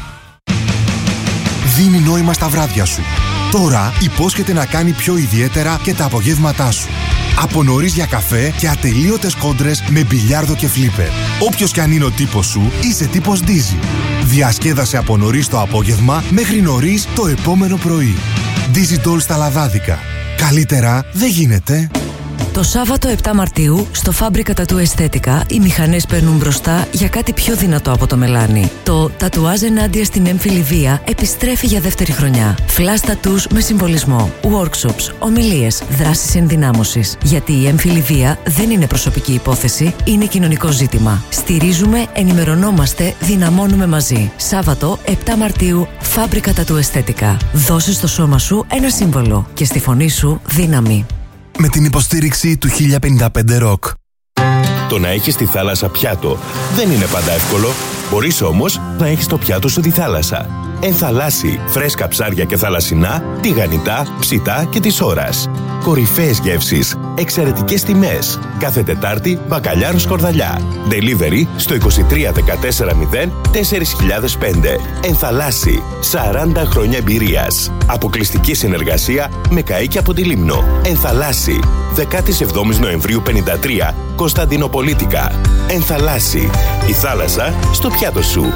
Speaker 10: Δίνει νόημα στα βράδια σου. Τώρα υπόσχεται να κάνει πιο ιδιαίτερα και τα απογεύματά σου. Από νωρίς για καφέ και ατελείωτες κόντρες με μπιλιάρδο και φλίπερ. Όποιος κι αν είναι ο τύπος σου, είσαι τύπος Dizzy. Διασκέδασε από νωρίς το απόγευμα μέχρι νωρίς το επόμενο πρωί. Dizzy Doll στα λαδάδικα. Καλύτερα δεν γίνεται.
Speaker 7: Το Σάββατο επτά Μαρτίου, στο Φάμπρικα Τατού Αισθέτικα, οι μηχανές παίρνουν μπροστά για κάτι πιο δυνατό από το μελάνι. Το τατουάζ ενάντια στην έμφυλη βία επιστρέφει για δεύτερη χρονιά. Flash tattoos με συμβολισμό, workshops, ομιλίες, δράσεις ενδυνάμωσης. Γιατί η έμφυλη βία δεν είναι προσωπική υπόθεση, είναι κοινωνικό ζήτημα. Στηρίζουμε, ενημερωνόμαστε, δυναμώνουμε μαζί. Σάββατο επτά Μαρτίου, Φάμπρικα Τατού Αισθέτικα. Δώσε στο σώμα σου ένα σύμβολο και στη φωνή σου δύναμη.
Speaker 10: Με την υποστήριξη του χίλια πενήντα πέντε Rock.
Speaker 11: Το να έχεις τη θάλασσα πιάτο δεν είναι πάντα εύκολο. Μπορείς όμως να έχεις το πιάτο σου τη θάλασσα. Ενθαλάσσι, φρέσκα ψάρια και θαλασσινά, τηγανιτά, ψητά και της ώρας. Κορυφαίες γεύσεις, εξαιρετικές τιμές. Κάθε Τετάρτη, μπακαλιάρο σκορδαλιά. Delivery στο είκοσι τρία δεκατέσσερα μηδέν τέσσερα χιλιάδες πέντε. Ενθαλάσσι, σαράντα χρόνια εμπειρίας. Αποκλειστική συνεργασία με καΐκι από τη Λίμνο. Ενθαλάσσι, δεκαεπτά Νοεμβρίου πενήντα τρία, Κωνσταντινοπολίτικα. Ενθαλάσσι, η θάλασσα στο πιάτο σου.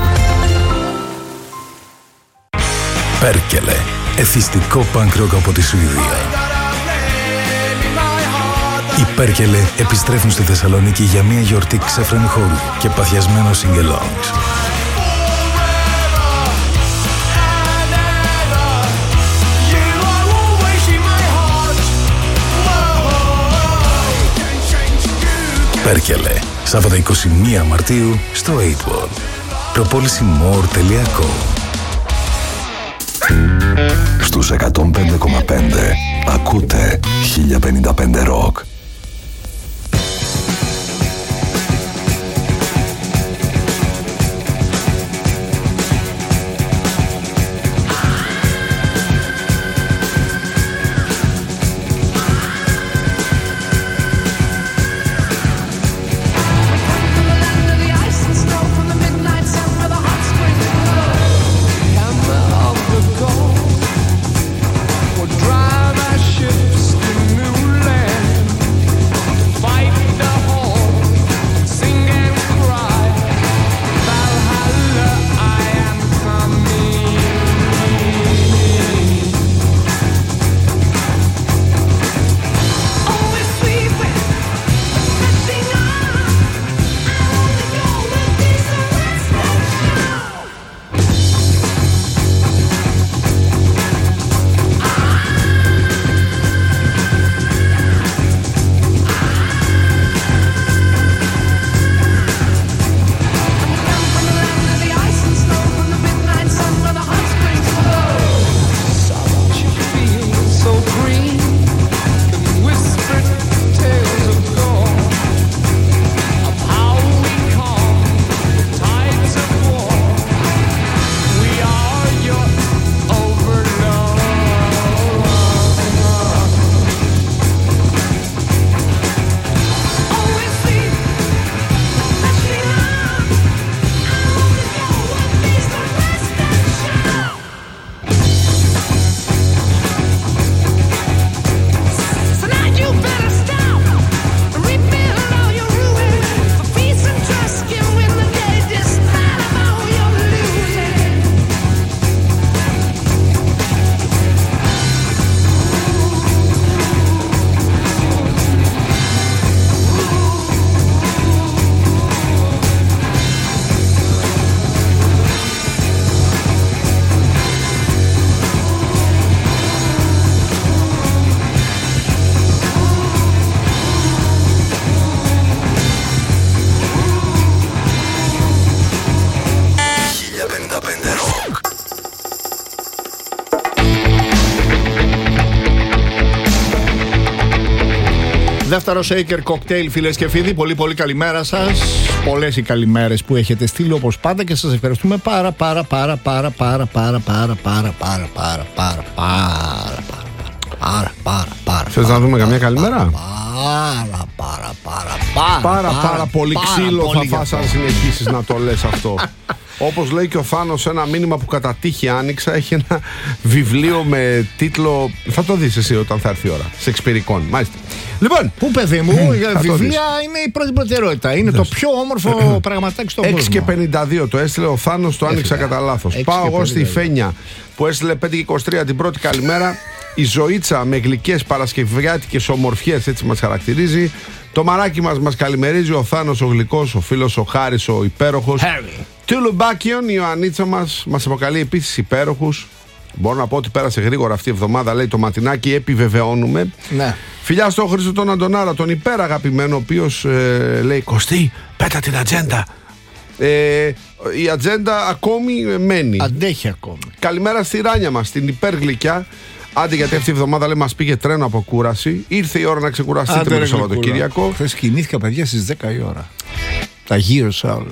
Speaker 8: Πέρκελε. Εθιστικό punk rock από τη Σουηδία. Οι Πέρκελε επιστρέφουν στη Θεσσαλονίκη για μια γιορτή ξέφρενη χώρου και παθιασμένο sing-alongs. Πέρκελε. Σάββατο είκοσι μία Μαρτίου στο οκτώ Ball. Προπόληση more τελεία com.
Speaker 4: Στους εκατόν πέντε κόμμα πέντε ακούτε χίλια πενήντα πέντε Rock.
Speaker 3: Drive our ships to new land.
Speaker 2: Δεύτερο shaker cocktail, φίλες και φίλοι. Πολύ πολύ καλημέρα σας. Πολλές οι καλημέρες που έχετε στείλει όπως πάντα και σας ευχαριστούμε πάρα πάρα πάρα πάρα πάρα πάρα πάρα πάρα πάρα πάρα πάρα πάρα πάρα πάρα πάρα.
Speaker 1: Θες να δούμε καμιά καλημέρα?
Speaker 2: Πάρα πάρα πάρα πάρα
Speaker 1: Πάρα πάρα πολύ ξύλο θα φας αν συνεχίσεις να το λες αυτό. Όπως λέει και ο Θάνος, ένα μήνυμα που κατά τύχη άνοιξα, έχει ένα βιβλίο με τίτλο. Θα το δεις εσύ όταν θα έρθει η ώρα. Σεξπυρικών. Μάλιστα. Λοιπόν.
Speaker 2: Πού, παιδί μου, η βιβλία είναι η πρώτη προτεραιότητα. Είναι το πιο όμορφο πραγματάκι στον κόσμο.
Speaker 1: έξι και πενήντα δύο το έστειλε ο Θάνος, το άνοιξα κατά λάθος. Πάω εγώ στη Φένια που έστειλε πέντε και είκοσι τρία την πρώτη καλημέρα. Η Ζωήτσα με γλυκές παρασκευιάτικες ομορφιές, έτσι μας χαρακτηρίζει. Το μαράκι μας μας καλημερίζει ο Θάνος ο γλυκός, ο φίλος ο Χάρης ο υπέροχος. Του Λουμπάκιον η Ιωαννίτσα μας μας αποκαλεί επίσης υπέροχους. Μπορώ να πω ότι πέρασε γρήγορα αυτή η εβδομάδα, λέει το ματινάκι, επιβεβαιώνουμε.
Speaker 2: Ναι.
Speaker 1: Φιλιά στον Χρήστο τον Αντωνάρα, τον υπεραγαπημένο, ο οποίος ε, λέει Κωστή, πέτα την ατζέντα. Ε, η ατζέντα ακόμη μένει.
Speaker 2: Αντέχει ακόμη.
Speaker 1: Καλημέρα στη Ράνια μας, την υπεργλυκιά. Άντε, γιατί αυτή η εβδομάδα λέει μας πήγε τρένο από κούραση. Ήρθε η ώρα να ξεκουραστείτε με το Σαββατοκύριακο.
Speaker 2: Χθες κοιμήθηκα, παιδιά, στις δέκα η ώρα. Τα γύρωσα όλα.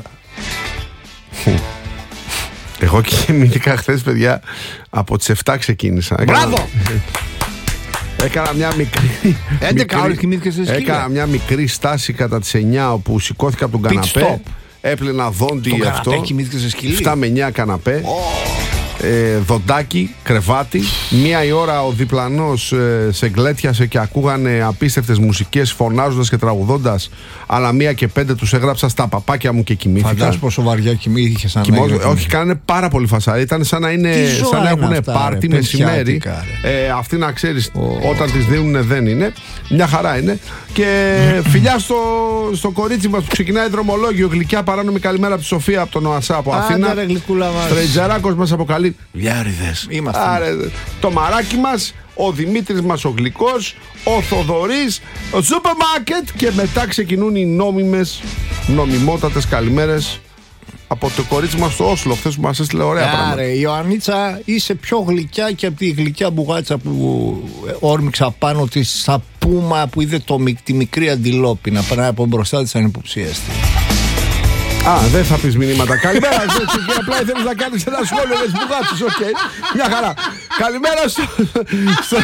Speaker 1: Εγώ κοιμήθηκα χθες, παιδιά, από τις επτά ξεκίνησα.
Speaker 2: Μπράβο!
Speaker 1: Έκανα μια μικρή.
Speaker 2: έντεκα ώρες κοιμήθηκες στη σκύλα.
Speaker 1: Έκανα μια μικρή στάση κατά τις εννιά όπου σηκώθηκα από τον καναπέ. Έπλαινα δόντι
Speaker 2: αυτό.
Speaker 1: αυτό.
Speaker 2: Κοιμήθηκες στη σκύλη.
Speaker 1: επτά με εννιά καναπέ. Ε, δοντάκι, κρεβάτι. Μία η ώρα ο διπλανός ε, σε γκλέτιασε και ακούγανε απίστευτες μουσικές φωνάζοντας και τραγουδώντας. Αλλά μία και πέντε τους έγραψα στα παπάκια μου και κοιμήθηκα.
Speaker 2: Φαντάζομαι πόσο βαριά κοιμήθηκες σαν
Speaker 1: Κοιμώ, να όχι, κάνανε πάρα πολύ φασαρή. Ήταν σαν να, είναι, σαν να έχουν πάρτι μεσημέρι. Ε, αυτοί να ξέρεις, oh. όταν τις δίνουν δεν είναι. Μια χαρά είναι. Και φιλιά στο, στο κορίτσι μας που ξεκινάει δρομολόγιο. Γλυκιά παράνομη καλημέρα από τη Σοφία από τον ΟΑΣΑ από Αθήνα. Στρετζαράκος μας αποκαλεί. Λιάριδες. Άρα, το μαράκι μας, ο Δημήτρης μας ο γλυκός, ο Θοδωρής, ο σούπερ μάρκετ και μετά ξεκινούν οι νόμιμες, νομιμότατες καλημέρες από το κορίτσι μας στο Όσλο, χθες που μας έστειλε ωραία πράγματα.
Speaker 2: Άρα, Ιωαννίτσα, είσαι πιο γλυκιά και από τη γλυκιά μπουγάτσα που όρμηξα πάνω τη σαπούμα που είδε το, τη μικρή αντιλόπη να περνάει από μπροστά της ανυποψίαστη.
Speaker 1: Α, δεν θα πεις μηνύματα. Καλημέρα, έτσι, και απλά ήθελες να κάνεις ένα σχόλιο για τις μπουγάτσες, οκ. Μια χαρά. Καλημέρα στο... στο...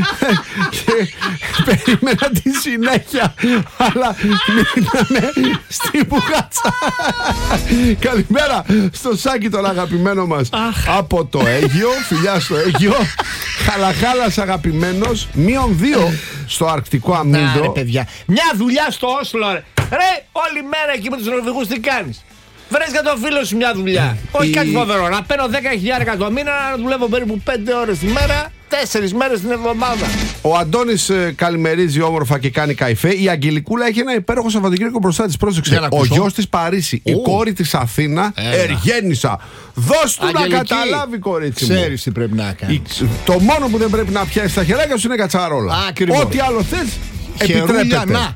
Speaker 1: Περίμενα τη συνέχεια, αλλά μείναμε στη μπουγάτσα. Καλημέρα στο Σάκη τον αγαπημένο μας από το Αίγιο. Φιλιά στο Αίγιο. Χαλαχάλας αγαπημένος. Μείον δύο στο Αρκτικό Αμύντο.
Speaker 2: Να ρε παιδιά, μια δουλειά στο Όσλο ρε. Ρε, όλη μέρα εκεί με τους Νορβηγούς τι κάνεις? Βρες για τον φίλο σου μια δουλειά. Όχι κάτι φοβερό. Να παίρνω δέκα χιλιάδες το μήνα, να δουλεύω περίπου πέντε ώρες τη μέρα, τέσσερις μέρες την εβδομάδα.
Speaker 1: Ο Αντώνης ε, καλημερίζει όμορφα και κάνει καϊφέ. Η Αγγελικούλα έχει ένα υπέροχο Σαββατοκύριακο μπροστά της. Πρόσεξε. Ο γιος της Παρίσι, oh. η κόρη της Αθήνα, Εργένησα. Δώσ' του Αγγελική. Να καταλάβει, κορίτσι μου.
Speaker 2: Ξέρεις τι πρέπει να κάνεις.
Speaker 1: Το μόνο που δεν πρέπει να πιάσει στα χεράκια σου είναι κατσαρόλα. Ό,τι άλλο θες, επιτρέπεται.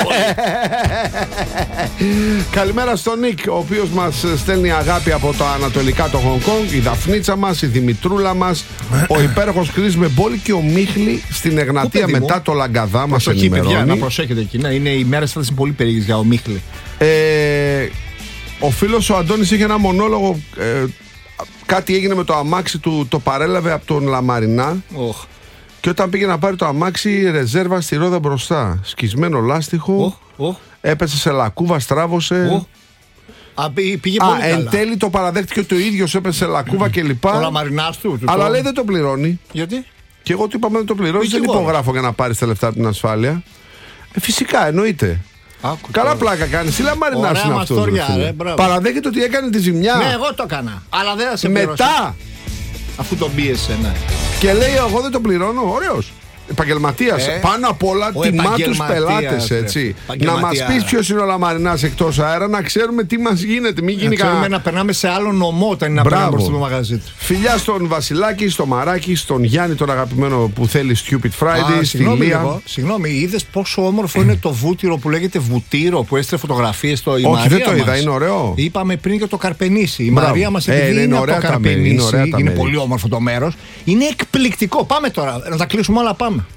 Speaker 1: Καλημέρα στον Νίκ, ο οποίος μας στέλνει αγάπη από τα ανατολικά το Χονγκ Κονγκ. Η Δαφνίτσα μας, η Δημητρούλα μας, ο υπέροχος Κρίς με μπόλι και ο Μίχλη στην Εγνατία μετά το Λαγκαδά μας ενημερώνει.
Speaker 2: Παιδιά, να προσέχετε εκεί, να είναι οι μέρες αυτές είναι πολύ περίεργες για ο Μίχλη.
Speaker 1: ε, Ο φίλος ο Αντώνης είχε ένα μονόλογο, ε, κάτι έγινε με το αμάξι του, το παρέλαβε από τον Λαμαρινά. oh. Και όταν πήγε να πάρει το αμάξι, ρεζέρβα στη ρόδα μπροστά. Σκισμένο λάστιχο. Oh, oh. Έπεσε σε λακκούβα, στράβωσε. Oh.
Speaker 2: Α, πήγε πολύ
Speaker 1: Α,
Speaker 2: καλά.
Speaker 1: εν τέλει το παραδέχτηκε το ίδιο, έπεσε σε λακκούβα κλπ.
Speaker 2: Ο Λαμαρινάς του. του
Speaker 1: Αλλά
Speaker 2: το...
Speaker 1: λέει δεν το πληρώνει.
Speaker 2: Γιατί?
Speaker 1: Και εγώ του είπαμε δεν το πληρώνει. Δεν υπογράφω για να πάρει τα λεφτά από την ασφάλεια. Ε, φυσικά, εννοείται. Άκου, καλά τώρα. Πλάκα κάνει. Τι Λαμαρινάς είναι αυτό? Παραδέχεται ότι έκανε τη ζημιά.
Speaker 2: Ναι, εγώ το έκανα. Αλλά δεν θα σε
Speaker 1: μετά.
Speaker 2: Αφού τον πίεσε, ναι.
Speaker 1: Και λέει εγώ δεν το πληρώνω, ωραίος. Επαγγελματίας. Ε, πάνω απ' όλα τιμά τους πελάτες, έτσι. Να μας πεις ποιος είναι ο Λαμαρινάς εκτός αέρα, να ξέρουμε τι μας γίνεται. Μην γίνει
Speaker 2: κανένα. Να περνάμε σε άλλο νομό όταν είναι να περνάμε προς το μαγαζί του.
Speaker 1: Φιλιά στον Βασιλάκη, στο Μαράκι, στον Γιάννη τον αγαπημένο που θέλει Stupid Friday, στη Λία.
Speaker 2: Συγγνώμη, είδες πόσο όμορφο είναι το βούτυρο που λέγεται βουτύρο που έστειλε φωτογραφίες στο η
Speaker 1: Όχι,
Speaker 2: Μαρία
Speaker 1: δεν το είδα, είναι ωραίο.
Speaker 2: Είπαμε πριν για το Καρπενήσι. Η Μαρία μας επειδή είναι από το Καρπενήσι, είναι πολύ όμορφο το μέρος. Είναι εκπληκτικό. Πάμε τώρα, να τα κλείσουμε όλα, πάμε.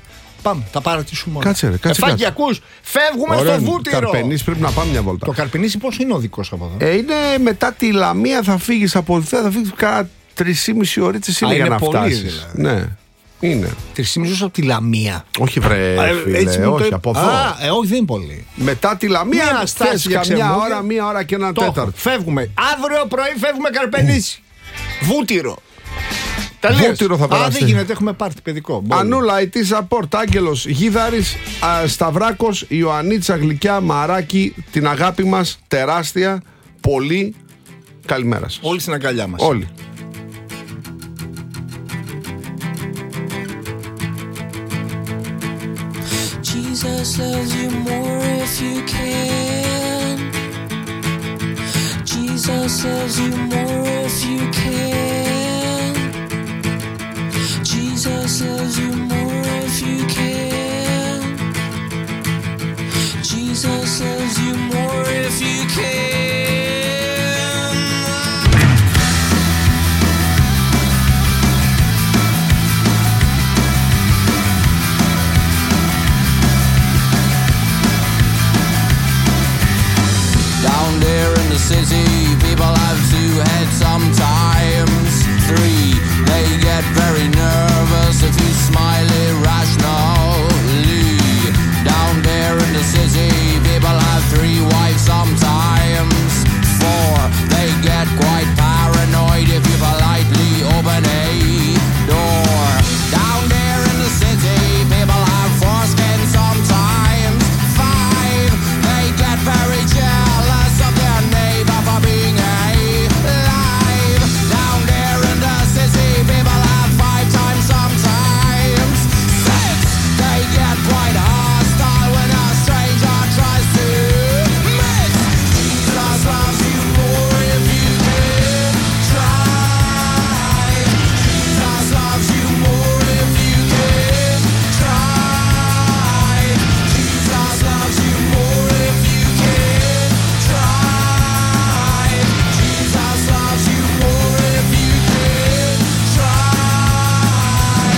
Speaker 2: Πάμε, τα παρατήσουμε όλα.
Speaker 1: Κάτσε, ρε, κάτσε.
Speaker 2: Εφάκι, ακούς, φεύγουμε
Speaker 1: Ωραία,
Speaker 2: στο Βούτυρο.
Speaker 1: Καρπενήσι, πρέπει να πάμε μια βόλτα.
Speaker 2: Το Καρπενήσι πόσο είναι ο δικός από εδώ?
Speaker 1: Ε, είναι μετά τη Λαμία, θα φύγεις από εδώ, θα φύγεις κάνα τρεισήμιση ώρες είναι για να φτάσεις.
Speaker 2: Δηλαδή.
Speaker 1: Ναι, είναι.
Speaker 2: Τρεισήμιση από τη Λαμία.
Speaker 1: Όχι, βρε, φίλε, όχι, από εδώ.
Speaker 2: Α, ε, όχι, δεν είναι πολύ.
Speaker 1: Μετά τη Λαμία,
Speaker 2: Μια στάση για
Speaker 1: καμιά
Speaker 2: ξεμούδια.
Speaker 1: ώρα, μία ώρα και ένα
Speaker 2: Το έχω.
Speaker 1: τέταρτο.
Speaker 2: Φεύγουμε. Αύριο πρωί φεύγουμε Καρπενήσι. Βούτυρο.
Speaker 1: Βούτυρο θα
Speaker 2: Α,
Speaker 1: περάσει.
Speaker 2: δεν γίνεται, έχουμε πάρτι παιδικό. Μπορεί.
Speaker 1: Ανούλα, η Τίσα Πόρτ, Άγγελος, Γίδαρης, α, Σταυράκος, Ιωαννίτσα, Γλυκιά, Μαράκι, την αγάπη μας, τεράστια, πολύ. Καλημέρα σας.
Speaker 2: Όλοι στην αγκαλιά μας.
Speaker 1: Όλοι.
Speaker 12: Jesus loves you more if you can. Jesus loves you more if you can. Jesus loves you more if you can. Jesus loves you more if you can.
Speaker 13: Down there in the city, people have two heads sometimes. Three, they get very nervous if you smile irrationally. Down there in the city, people have three wives sometimes. Four, they get quite paranoid if you politely open a door. Down there in the city, people have foreskin sometimes. Five, they get very jealous of their neighbor for being alive. Down there in the city, people have five times sometimes. Six, they get quite hostile when a stranger tries to mix. Jesus loves you more if you can try. Jesus loves you more if you can try. Jesus loves you more if you can try. Jesus loves you more if you can try.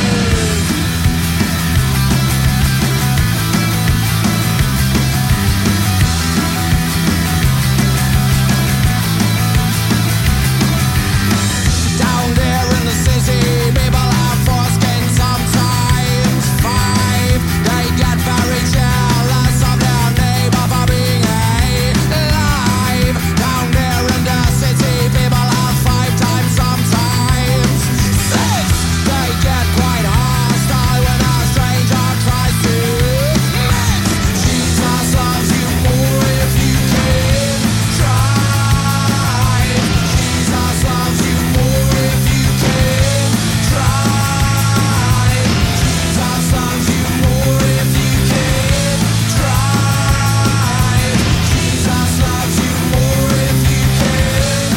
Speaker 13: Down there in the city, people have foreskin sometimes. Five, they get very jealous of their neighbor for being alive. Down there in the city, people have five times sometimes. Six, they get quite hostile when a stranger tries to mix. Jesus loves you more if you can try. Jesus loves you more if you can try. Jesus loves you more if you can try. Jesus loves you more if you can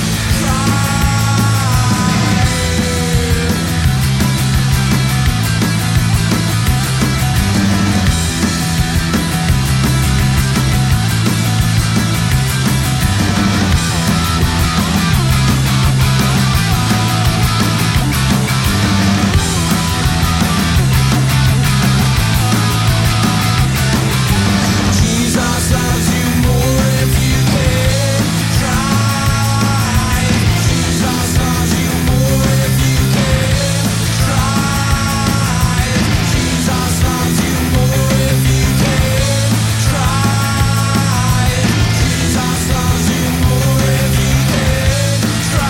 Speaker 13: Jesus loves you more if you can try. Jesus loves you more if you can try. Jesus loves you more if you can try. Jesus loves you more if you can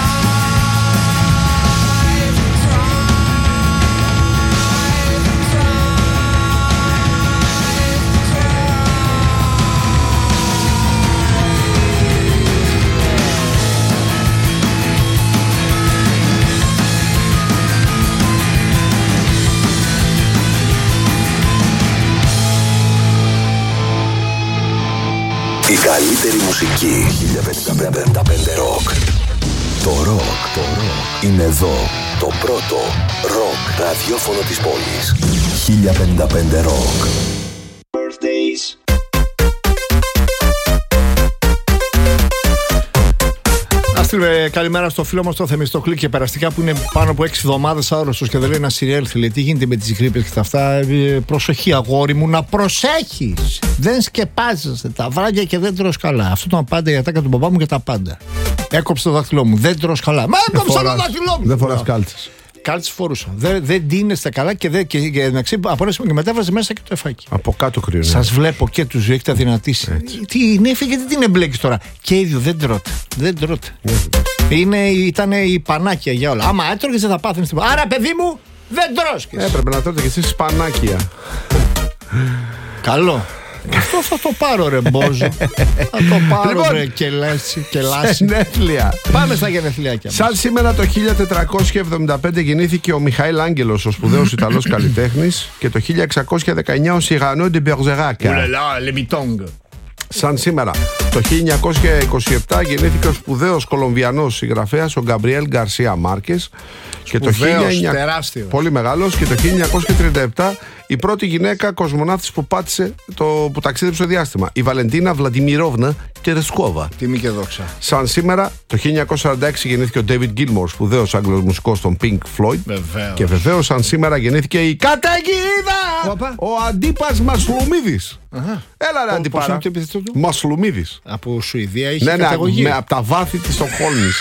Speaker 4: Η καλύτερη μουσική χίλια πεντακόσια πενήντα Rock. Το ροκ, το ροκ είναι εδώ. Το πρώτο ροκ ραδιόφωνο της πόλης. χίλια πενήντα πέντε Rock.
Speaker 2: στείλουμε καλημέρα στο φίλο μας το Θεμιστοκλή και περαστικά που είναι πάνω από έξι εβδομάδες άρρωστος και δεν λέει να σιριέλθει. Λέει τι γίνεται με τις γρίπες και τα αυτά. Ε, προσοχή, αγόρι μου, να προσέχεις. Δεν σκεπάζεσαι τα βράδια και δεν τρως καλά. Αυτό το απάντα η ατάκα του μπαμπά μου για τα πάντα. Έκοψε το δάχτυλό μου, δεν τρως καλά. Μα έκοψε το δάχτυλό μου.
Speaker 1: Δεν φοράς κάλτσες.
Speaker 2: Κάλτσες φορούσα. Δεν, δεν ντύνεστε καλά και, δεν, και, και, και απορρέσουμε και μετέβαζε μέσα και το εφάκι.
Speaker 1: Από κάτω κρύο.
Speaker 2: Σας βλέπω και τους δύο, έχετε αδυνατήσει. Τι είναι, έφυγε, τι την εμπλέκεις τώρα. Και ίδιο δεν τρώτε. Δεν τρώτε. Είναι, ήταν η πανάκια για όλα. Άμα έτρωγες δεν θα πάθαινες τίποτα. Άρα, παιδί μου, δεν τρώσκες.
Speaker 1: Έπρεπε να τρώτε και εσείς σπανάκια.
Speaker 2: Καλό. Αυτό θα το πάρω ρε Μπόζο. Θα το πάρω λοιπόν, ρε κελάση, κελάση.
Speaker 1: Γενέθλια.
Speaker 2: Πάμε στα γενεθλιάκια μας.
Speaker 1: Σαν σήμερα το χίλια τετρακόσια εβδομήντα πέντε γεννήθηκε ο Μιχαήλ Άγγελος, ο σπουδαίος Ιταλός καλλιτέχνης, και το χίλια εξακόσια δεκαεννιά ο Σιρανό ντε Μπερζεράκα. Σαν σήμερα το χίλια εννιακόσια είκοσι επτά γεννήθηκε ο σπουδαίος Κολομβιανός συγγραφέας ο Γκαμπριέλ Γκαρσία Μάρκες. Και το χίλια εννιακόσια... Πολύ μεγάλος. Και το χίλια εννιακόσια τριάντα επτά η πρώτη γυναίκα κοσμοναύτης που πάτησε το... που ταξίδεψε στο διάστημα, η Βαλεντίνα Βλαντιμιρόβνα Τερεσκόβα.
Speaker 2: Τιμή και δόξα.
Speaker 1: Σαν σήμερα το χίλια εννιακόσια σαράντα έξι γεννήθηκε ο David Gilmour, σπουδαίος Άγγλος μουσικός των Pink Floyd.
Speaker 2: Βεβαίως.
Speaker 1: Και βεβαίως σαν σήμερα γεννήθηκε η Καταιγίδα, ο Αντίπας Μασλουμίδης. Έλα ρε Αντίπαρα. Μασλουμίδης.
Speaker 2: Από Σουηδία είχε
Speaker 1: ναι,
Speaker 2: καταγωγή.
Speaker 1: Ναι, από τα βάθη της Στοκχόλμης.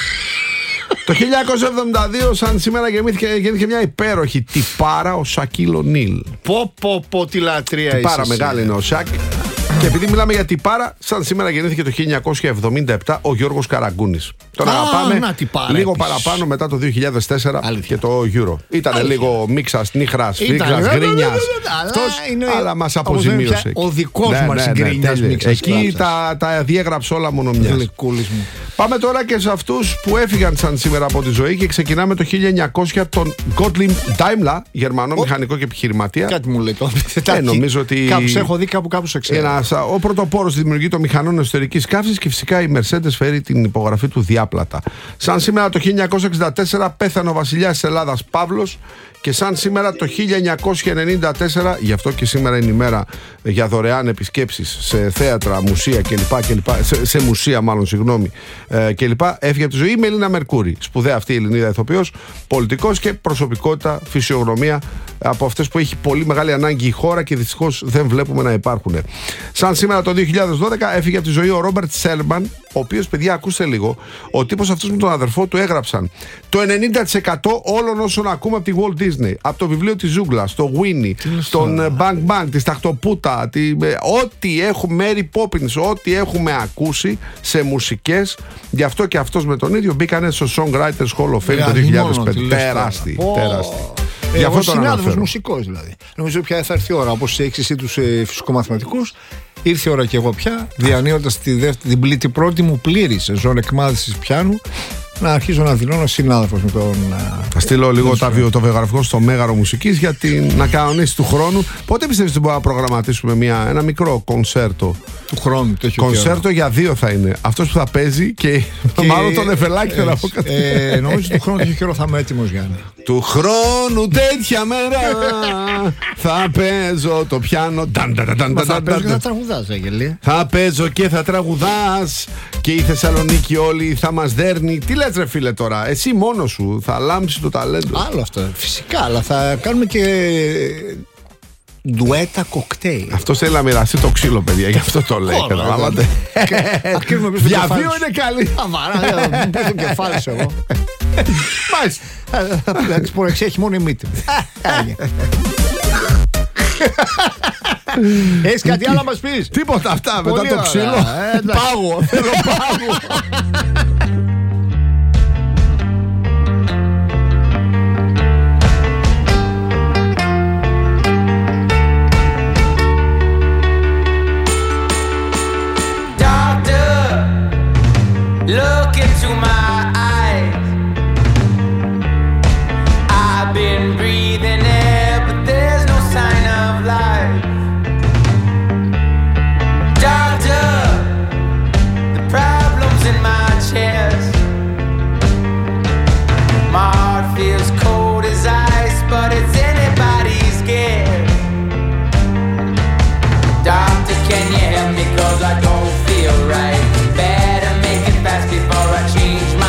Speaker 1: Το χίλια εννιακόσια εβδομήντα δύο σαν σήμερα γεννήθηκε, γεννήθηκε μια υπέροχη τυπάρα, ο Σακίλ Ονίλ.
Speaker 2: Πω πω πω τη λατρεία.
Speaker 1: Τυπάρα μεγάλη είναι ο Σακ. Και επειδή μιλάμε για τυπάρα, σαν σήμερα γεννήθηκε το χίλια εννιακόσια εβδομήντα επτά ο Γιώργος Καραγκούνης. Τώρα να πάμε να, τυπάρα, λίγο επίσης. Παραπάνω μετά το δύο χιλιάδες τέσσερα. Αλήθεια. Και το Euro. Ήταν λίγο μίξας, νύχρας, φρίξας, γκρίνιας. Αυτός, αλλά μας αποζημίωσε.
Speaker 2: Ο δικός ναι, μας ναι, ναι, γκρίνιας, μίξας.
Speaker 1: Εκεί τα, τα διέγραψε όλα μόνο μιας. Πάμε τώρα και σε αυτούς που έφυγαν σαν σήμερα από τη ζωή και ξεκινάμε το χίλια εννιακόσια τον Gottlieb Daimler, Γερμανό oh. μηχανικό και επιχειρηματία.
Speaker 2: Κάτι μου λέει το.
Speaker 1: Ε, νομίζω ότι.
Speaker 2: Κάπως έχω δει, κάπου κάπου σε ξέρω.
Speaker 1: Ένας, ο πρωτοπόρος στη δημιουργία των μηχανών εσωτερικής καύσης και φυσικά η Mercedes φέρει την υπογραφή του διάπλατα. Σαν σήμερα το χίλια εννιακόσια εξήντα τέσσερα πέθανε ο βασιλιάς της Ελλάδας Παύλος. Και σαν σήμερα το χίλια εννιακόσια ενενήντα τέσσερα, γι' αυτό και σήμερα είναι η μέρα για δωρεάν επισκέψεις σε θέατρα, μουσεία κλπ. κλπ σε, σε μουσεία, μάλλον, συγγνώμη, ε, κλπ. Έφυγε από τη ζωή η Μελίνα Μερκούρη. Σπουδαία αυτή η Ελληνίδα ηθοποιός, πολιτικός και προσωπικότητα, φυσιογνωμία, από αυτές που έχει πολύ μεγάλη ανάγκη η χώρα και δυστυχώς δεν βλέπουμε να υπάρχουν. Σαν σήμερα το δύο χιλιάδες δώδεκα έφυγε από τη ζωή ο Ρόμπερτ Σέλμαν, ο οποίος, παιδιά, ακούστε λίγο, ο τύπος αυτός με τον αδερφό του έγραψαν το ενενήντα τοις εκατό όλων όσων ακούμε από τη Walt Disney, από το βιβλίο της Ζούγκλας, το Winnie, τον Bang Bang, τη Σταχτοπούτα, τη, ό,τι έχουμε, Mary Poppins, ό,τι έχουμε ακούσει σε μουσικές. Γι' αυτό και αυτός με τον ίδιο μπήκανε στο Songwriters Hall of Fame το δύο χιλιάδες πέντε. Τεράστι, τεράστι.
Speaker 2: Ε, ο συνάδελφος μουσικός δηλαδή. Νομίζω πια θα έρθει η ώρα, όπως έχεις εσύ τους ε, φυσικομαθηματικούς. Ήρθε η ώρα και εγώ πια, διανύοντας τη δεύτερη, την πλήτη πρώτη μου πλήρη σεζόν εκμάθησης πιάνου, να αρχίσω να δηλώνω συνάδελφος με τον.
Speaker 1: Θα στείλω λίγο τα βιο, το βιογραφικό στο Μέγαρο Μουσικής για την, να κανονίσει του χρόνου. Πότε πιστεύεις ότι μπορούμε να προγραμματίσουμε μια, ένα μικρό κονσέρτο
Speaker 2: του χρόνου?
Speaker 1: Κονσέρτο για δύο θα είναι. Αυτός που θα παίζει και, και μάλλον τον Εφελάκη θέλω να πω κάτι.
Speaker 2: Ε, νομίζω ότι του χρόνου τέτοιο καιρό θα είμαι έτοιμος, Γιάννη.
Speaker 1: Του χρόνου τέτοια μέρα θα παίζω το πιάνο.
Speaker 2: Θα παίζω και θα τραγουδάς, Αγγελία.
Speaker 1: Θα παίζω και θα τραγουδάς και η Θεσσαλονίκη όλη θα μας δέρνει. Τι λες ρε φίλε τώρα, εσύ μόνος σου θα λάμψει το ταλέντο.
Speaker 2: Άλλο αυτό, φυσικά, αλλά θα κάνουμε και ντουέτα κοκτέιλ.
Speaker 1: Αυτό θέλει να μοιραστεί το ξύλο, παιδιά, γι' αυτό το λέει. Καταλάβατε. Διαβίω είναι καλή.
Speaker 2: Αβαρά, μου πες το κεφάλι σου εγώ.
Speaker 1: Μάλιστα.
Speaker 2: Θα της πω, έχει μόνο η μύτη. Έχεις κάτι άλλο να μας πεις?
Speaker 1: Τίποτα, αυτά μετά το ξύλο. Πάγω, θέλω πάγω.
Speaker 13: Look into my eyes. I've been breathing air, but there's no sign of life. Doctor, the problem's in my chest. My heart feels cold as ice, but it's anybody's guess. Doctor, can you help me? 'Cause I don't feel right. Before I change my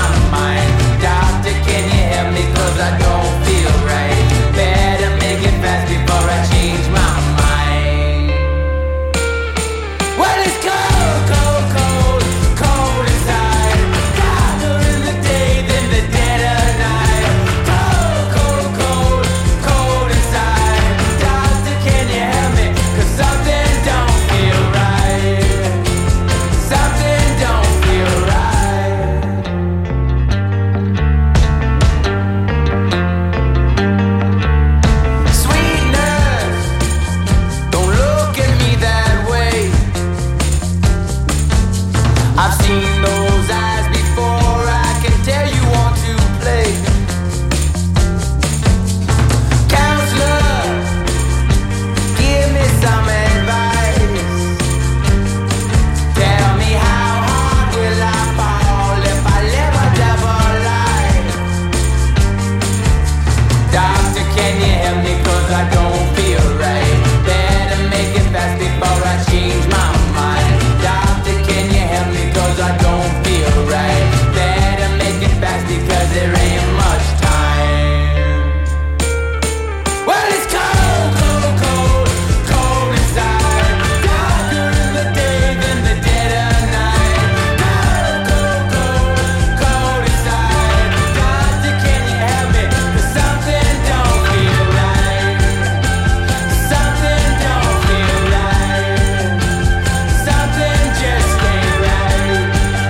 Speaker 14: right. Better make it fast because there ain't much time. Well, it's cold, cold, cold, cold inside. Darker in the day than the dead of night. Cold, cold, cold, cold inside. Doctor, can you help me? 'Cause something don't feel right. Something don't feel right. Something just ain't right.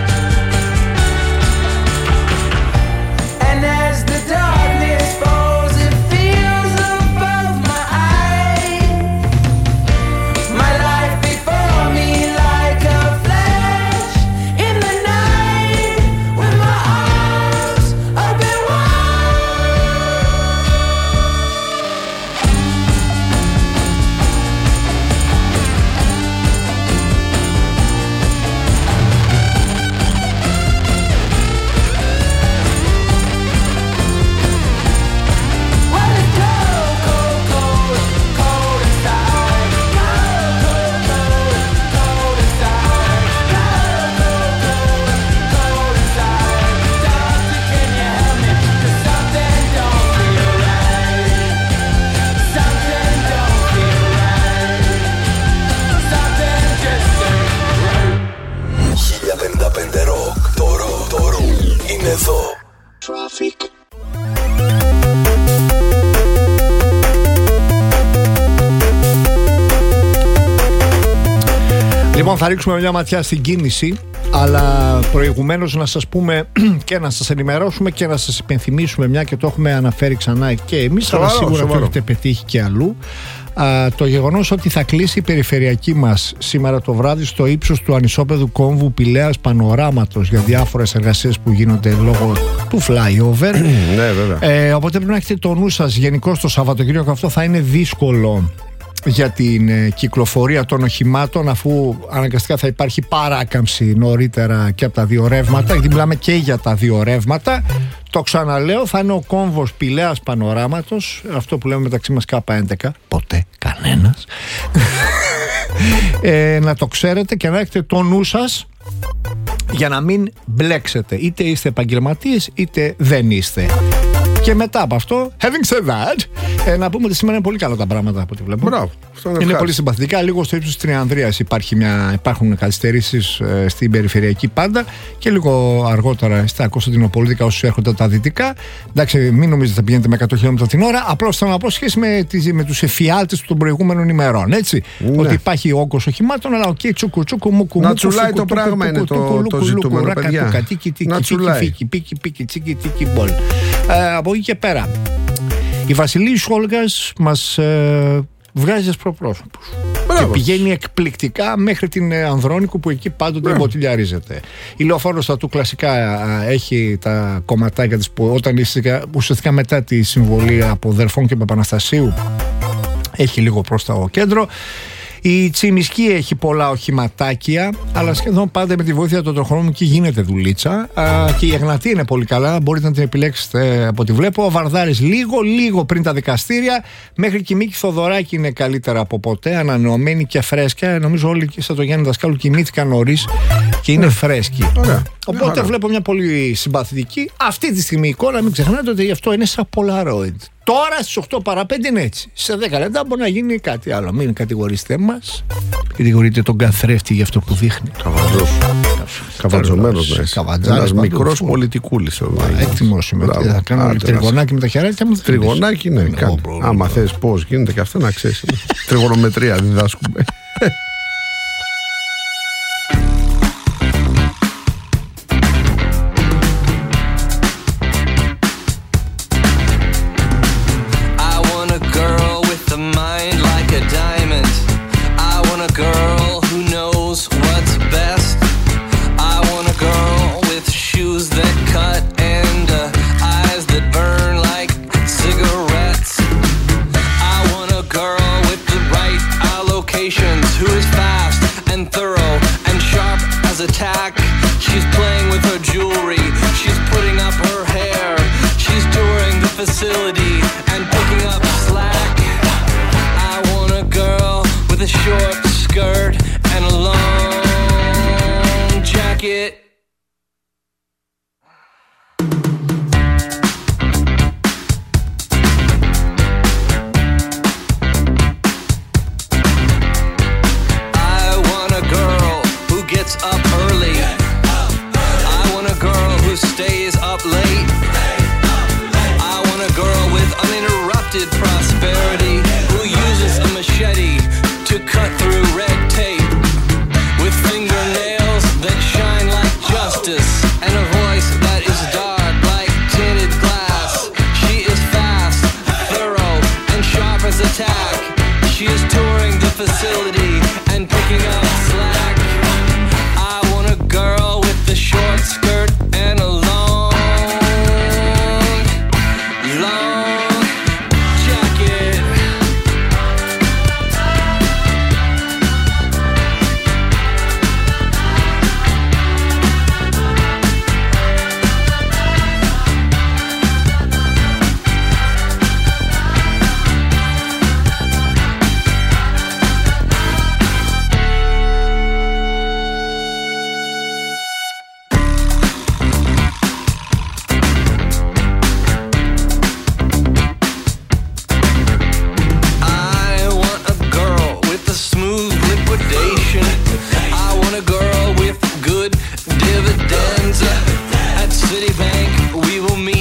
Speaker 14: And as the darkness falls, it feels above my eyes. My life before me like a flash in the night, with my arms open wide. Well, it's cold, cold, cold, cold inside. Cold, cold, cold, cold inside. Cold, cold, cold, cold inside. Doctor, can you help me? 'Cause something don't feel right. Something don't feel right. Something just ain't right.
Speaker 4: χίλια πενήντα πέντε Rock. Το ροκ, το ροκ είναι εδώ. Traffic.
Speaker 2: Λοιπόν, θα ρίξουμε μια ματιά στην κίνηση, αλλά προηγουμένως να σας πούμε και να σας ενημερώσουμε και να σας υπενθυμίσουμε, μια και το έχουμε αναφέρει ξανά και εμείς, αλλά
Speaker 1: Σοβαρό,
Speaker 2: σίγουρα το
Speaker 1: σοβαρό.
Speaker 2: έχετε πετύχει και αλλού. Α, το γεγονός ότι θα κλείσει η περιφερειακή μας σήμερα το βράδυ στο ύψος του ανισόπεδου κόμβου Πηλαίας Πανοράματος για διάφορες εργασίες που γίνονται λόγω του flyover.
Speaker 1: Ναι, βέβαια.
Speaker 2: Ε, οπότε πρέπει να έχετε το νου σας. Γενικώς το Σαββατοκύριακο αυτό θα είναι δύσκολο για την ε, κυκλοφορία των οχημάτων, αφού αναγκαστικά θα υπάρχει παράκαμψη νωρίτερα και από τα δύο ρεύματα, γιατί μιλάμε και για τα δύο ρεύματα. Το ξαναλέω, θα είναι ο κόμβος Πηλαίας Πανοράματος, αυτό που λέμε μεταξύ μας Κάπα έντεκα, ποτέ κανένας. ε, να το ξέρετε και να έχετε το νου σας για να μην μπλέξετε, είτε είστε επαγγελματίες είτε δεν είστε. Και μετά από αυτό, having said that, ε, να πούμε ότι σήμερα είναι πολύ καλά τα πράγματα από ό,τι βλέπω.
Speaker 1: Μπράβο. Αυτό είναι
Speaker 2: Είναι
Speaker 1: ευχάριστο.
Speaker 2: πολύ συμπαθητικά. Λίγο στο ύψος της Τριανδρίας υπάρχει μια, υπάρχουν καθυστερήσεις ε, στην περιφερειακή πάντα, και λίγο αργότερα στα Κωνσταντινοπολίτικα όσους έρχονται τα δυτικά. Εντάξει, μην νομίζετε θα πηγαίνετε με εκατό χιλιόμετρα την ώρα. Απλώς θέλω να πω σχέση με, τις, με τους εφιάλτες των προηγούμενων ημερών. Έτσι.
Speaker 1: Ναι.
Speaker 2: Ότι υπάρχει όγκος οχημάτων, αλλά οκ, okay, τσούκου τσούκου μουκου.
Speaker 1: Να
Speaker 2: μουκου,
Speaker 1: τσουλάει
Speaker 2: φουκου,
Speaker 1: το
Speaker 2: τούκου,
Speaker 1: πράγμα
Speaker 2: τούκου,
Speaker 1: είναι το-
Speaker 2: τούκου,
Speaker 1: το
Speaker 2: λούκου,
Speaker 1: ζητούμενο,
Speaker 2: λούκου,
Speaker 1: παιδιά.
Speaker 2: ράκα, τούκα, τίκι, τίκι,
Speaker 1: Να
Speaker 2: φίκι,
Speaker 1: τσουλάει.
Speaker 2: φίκι, πίκι, πίκι, τσίκι, τίκι, μπολ. Ε, από εκεί και πέρα, η Βασιλή Σόλγας μας ε, βγάζει ασπροπρόσωπους. Και πηγαίνει εκπληκτικά μέχρι την ε, Ανδρώνικο, που εκεί πάντοτε μποτιλιαρίζεται. Η Λεωφόρος του κλασικά α, έχει τα κομματάκια της που όταν ουσιαστικά, ουσιαστικά μετά τη συμβολή από Δερφών και Παπαναστασίου έχει λίγο προς το κέντρο. Η Τσιμισκή έχει πολλά οχηματάκια, αλλά σχεδόν πάντα με τη βοήθεια του τροχονόμου και γίνεται δουλίτσα. Α, και η Εγνατή είναι πολύ καλά, μπορείτε να την επιλέξετε από ό,τι βλέπω. Ο Βαρδάρης λίγο, λίγο πριν τα δικαστήρια. Μέχρι και η Μίκη Θοδωράκη είναι καλύτερα από ποτέ, ανανεωμένη και φρέσκια. Νομίζω όλοι και σαν το Γιάννη Δασκάλου κοιμήθηκαν νωρίς και είναι φρέσκοι.
Speaker 1: Ωραία.
Speaker 2: Οπότε
Speaker 1: Ωραία.
Speaker 2: βλέπω μια πολύ συμπαθητική αυτή τη στιγμή εικόνα. Μην ξεχνάτε ότι αυτό είναι σαν Polaroid. Τώρα στις οκτώ παρά πέντε είναι έτσι. Σε δέκα λεπτά μπορεί να γίνει κάτι άλλο. Μην κατηγορήσετε μας. Κατηγορείτε τον καθρέφτη για αυτό που δείχνει.
Speaker 1: Καβατζός. Καβατζωμένος να είσαι.
Speaker 2: Καβατζάρης
Speaker 1: Ένας
Speaker 2: παντού.
Speaker 1: μικρός πολιτικούλης.
Speaker 2: Έτοιμος είμαι.
Speaker 1: Μπράβο.
Speaker 2: Θα κάνω
Speaker 1: Άντε,
Speaker 2: τριγωνάκι με τα χεράκια μου.
Speaker 1: Τριγωνάκι, ναι, κάνε. Άμα θες πώς γίνεται και αυτό να ξέρεις. Τριγωνομετρία διδάσκουμε.
Speaker 13: I want a girl with a mind like a diamond. I want a girl who knows what's best. I want a girl with shoes that cut and uh, eyes that burn like cigarettes. I want a girl with the right allocations who is
Speaker 15: wakes up early. I want a girl who stays up late. I want a girl with uninterrupted prosperity, who uses a machete to cut through red tape, with fingernails that shine like justice, and a voice that is dark like tinted glass. She is fast, thorough, and sharp as a tack. She is touring the facility and picking up slack. I want a girl with a short skirt and a long, long jacket. Citibank, we will meet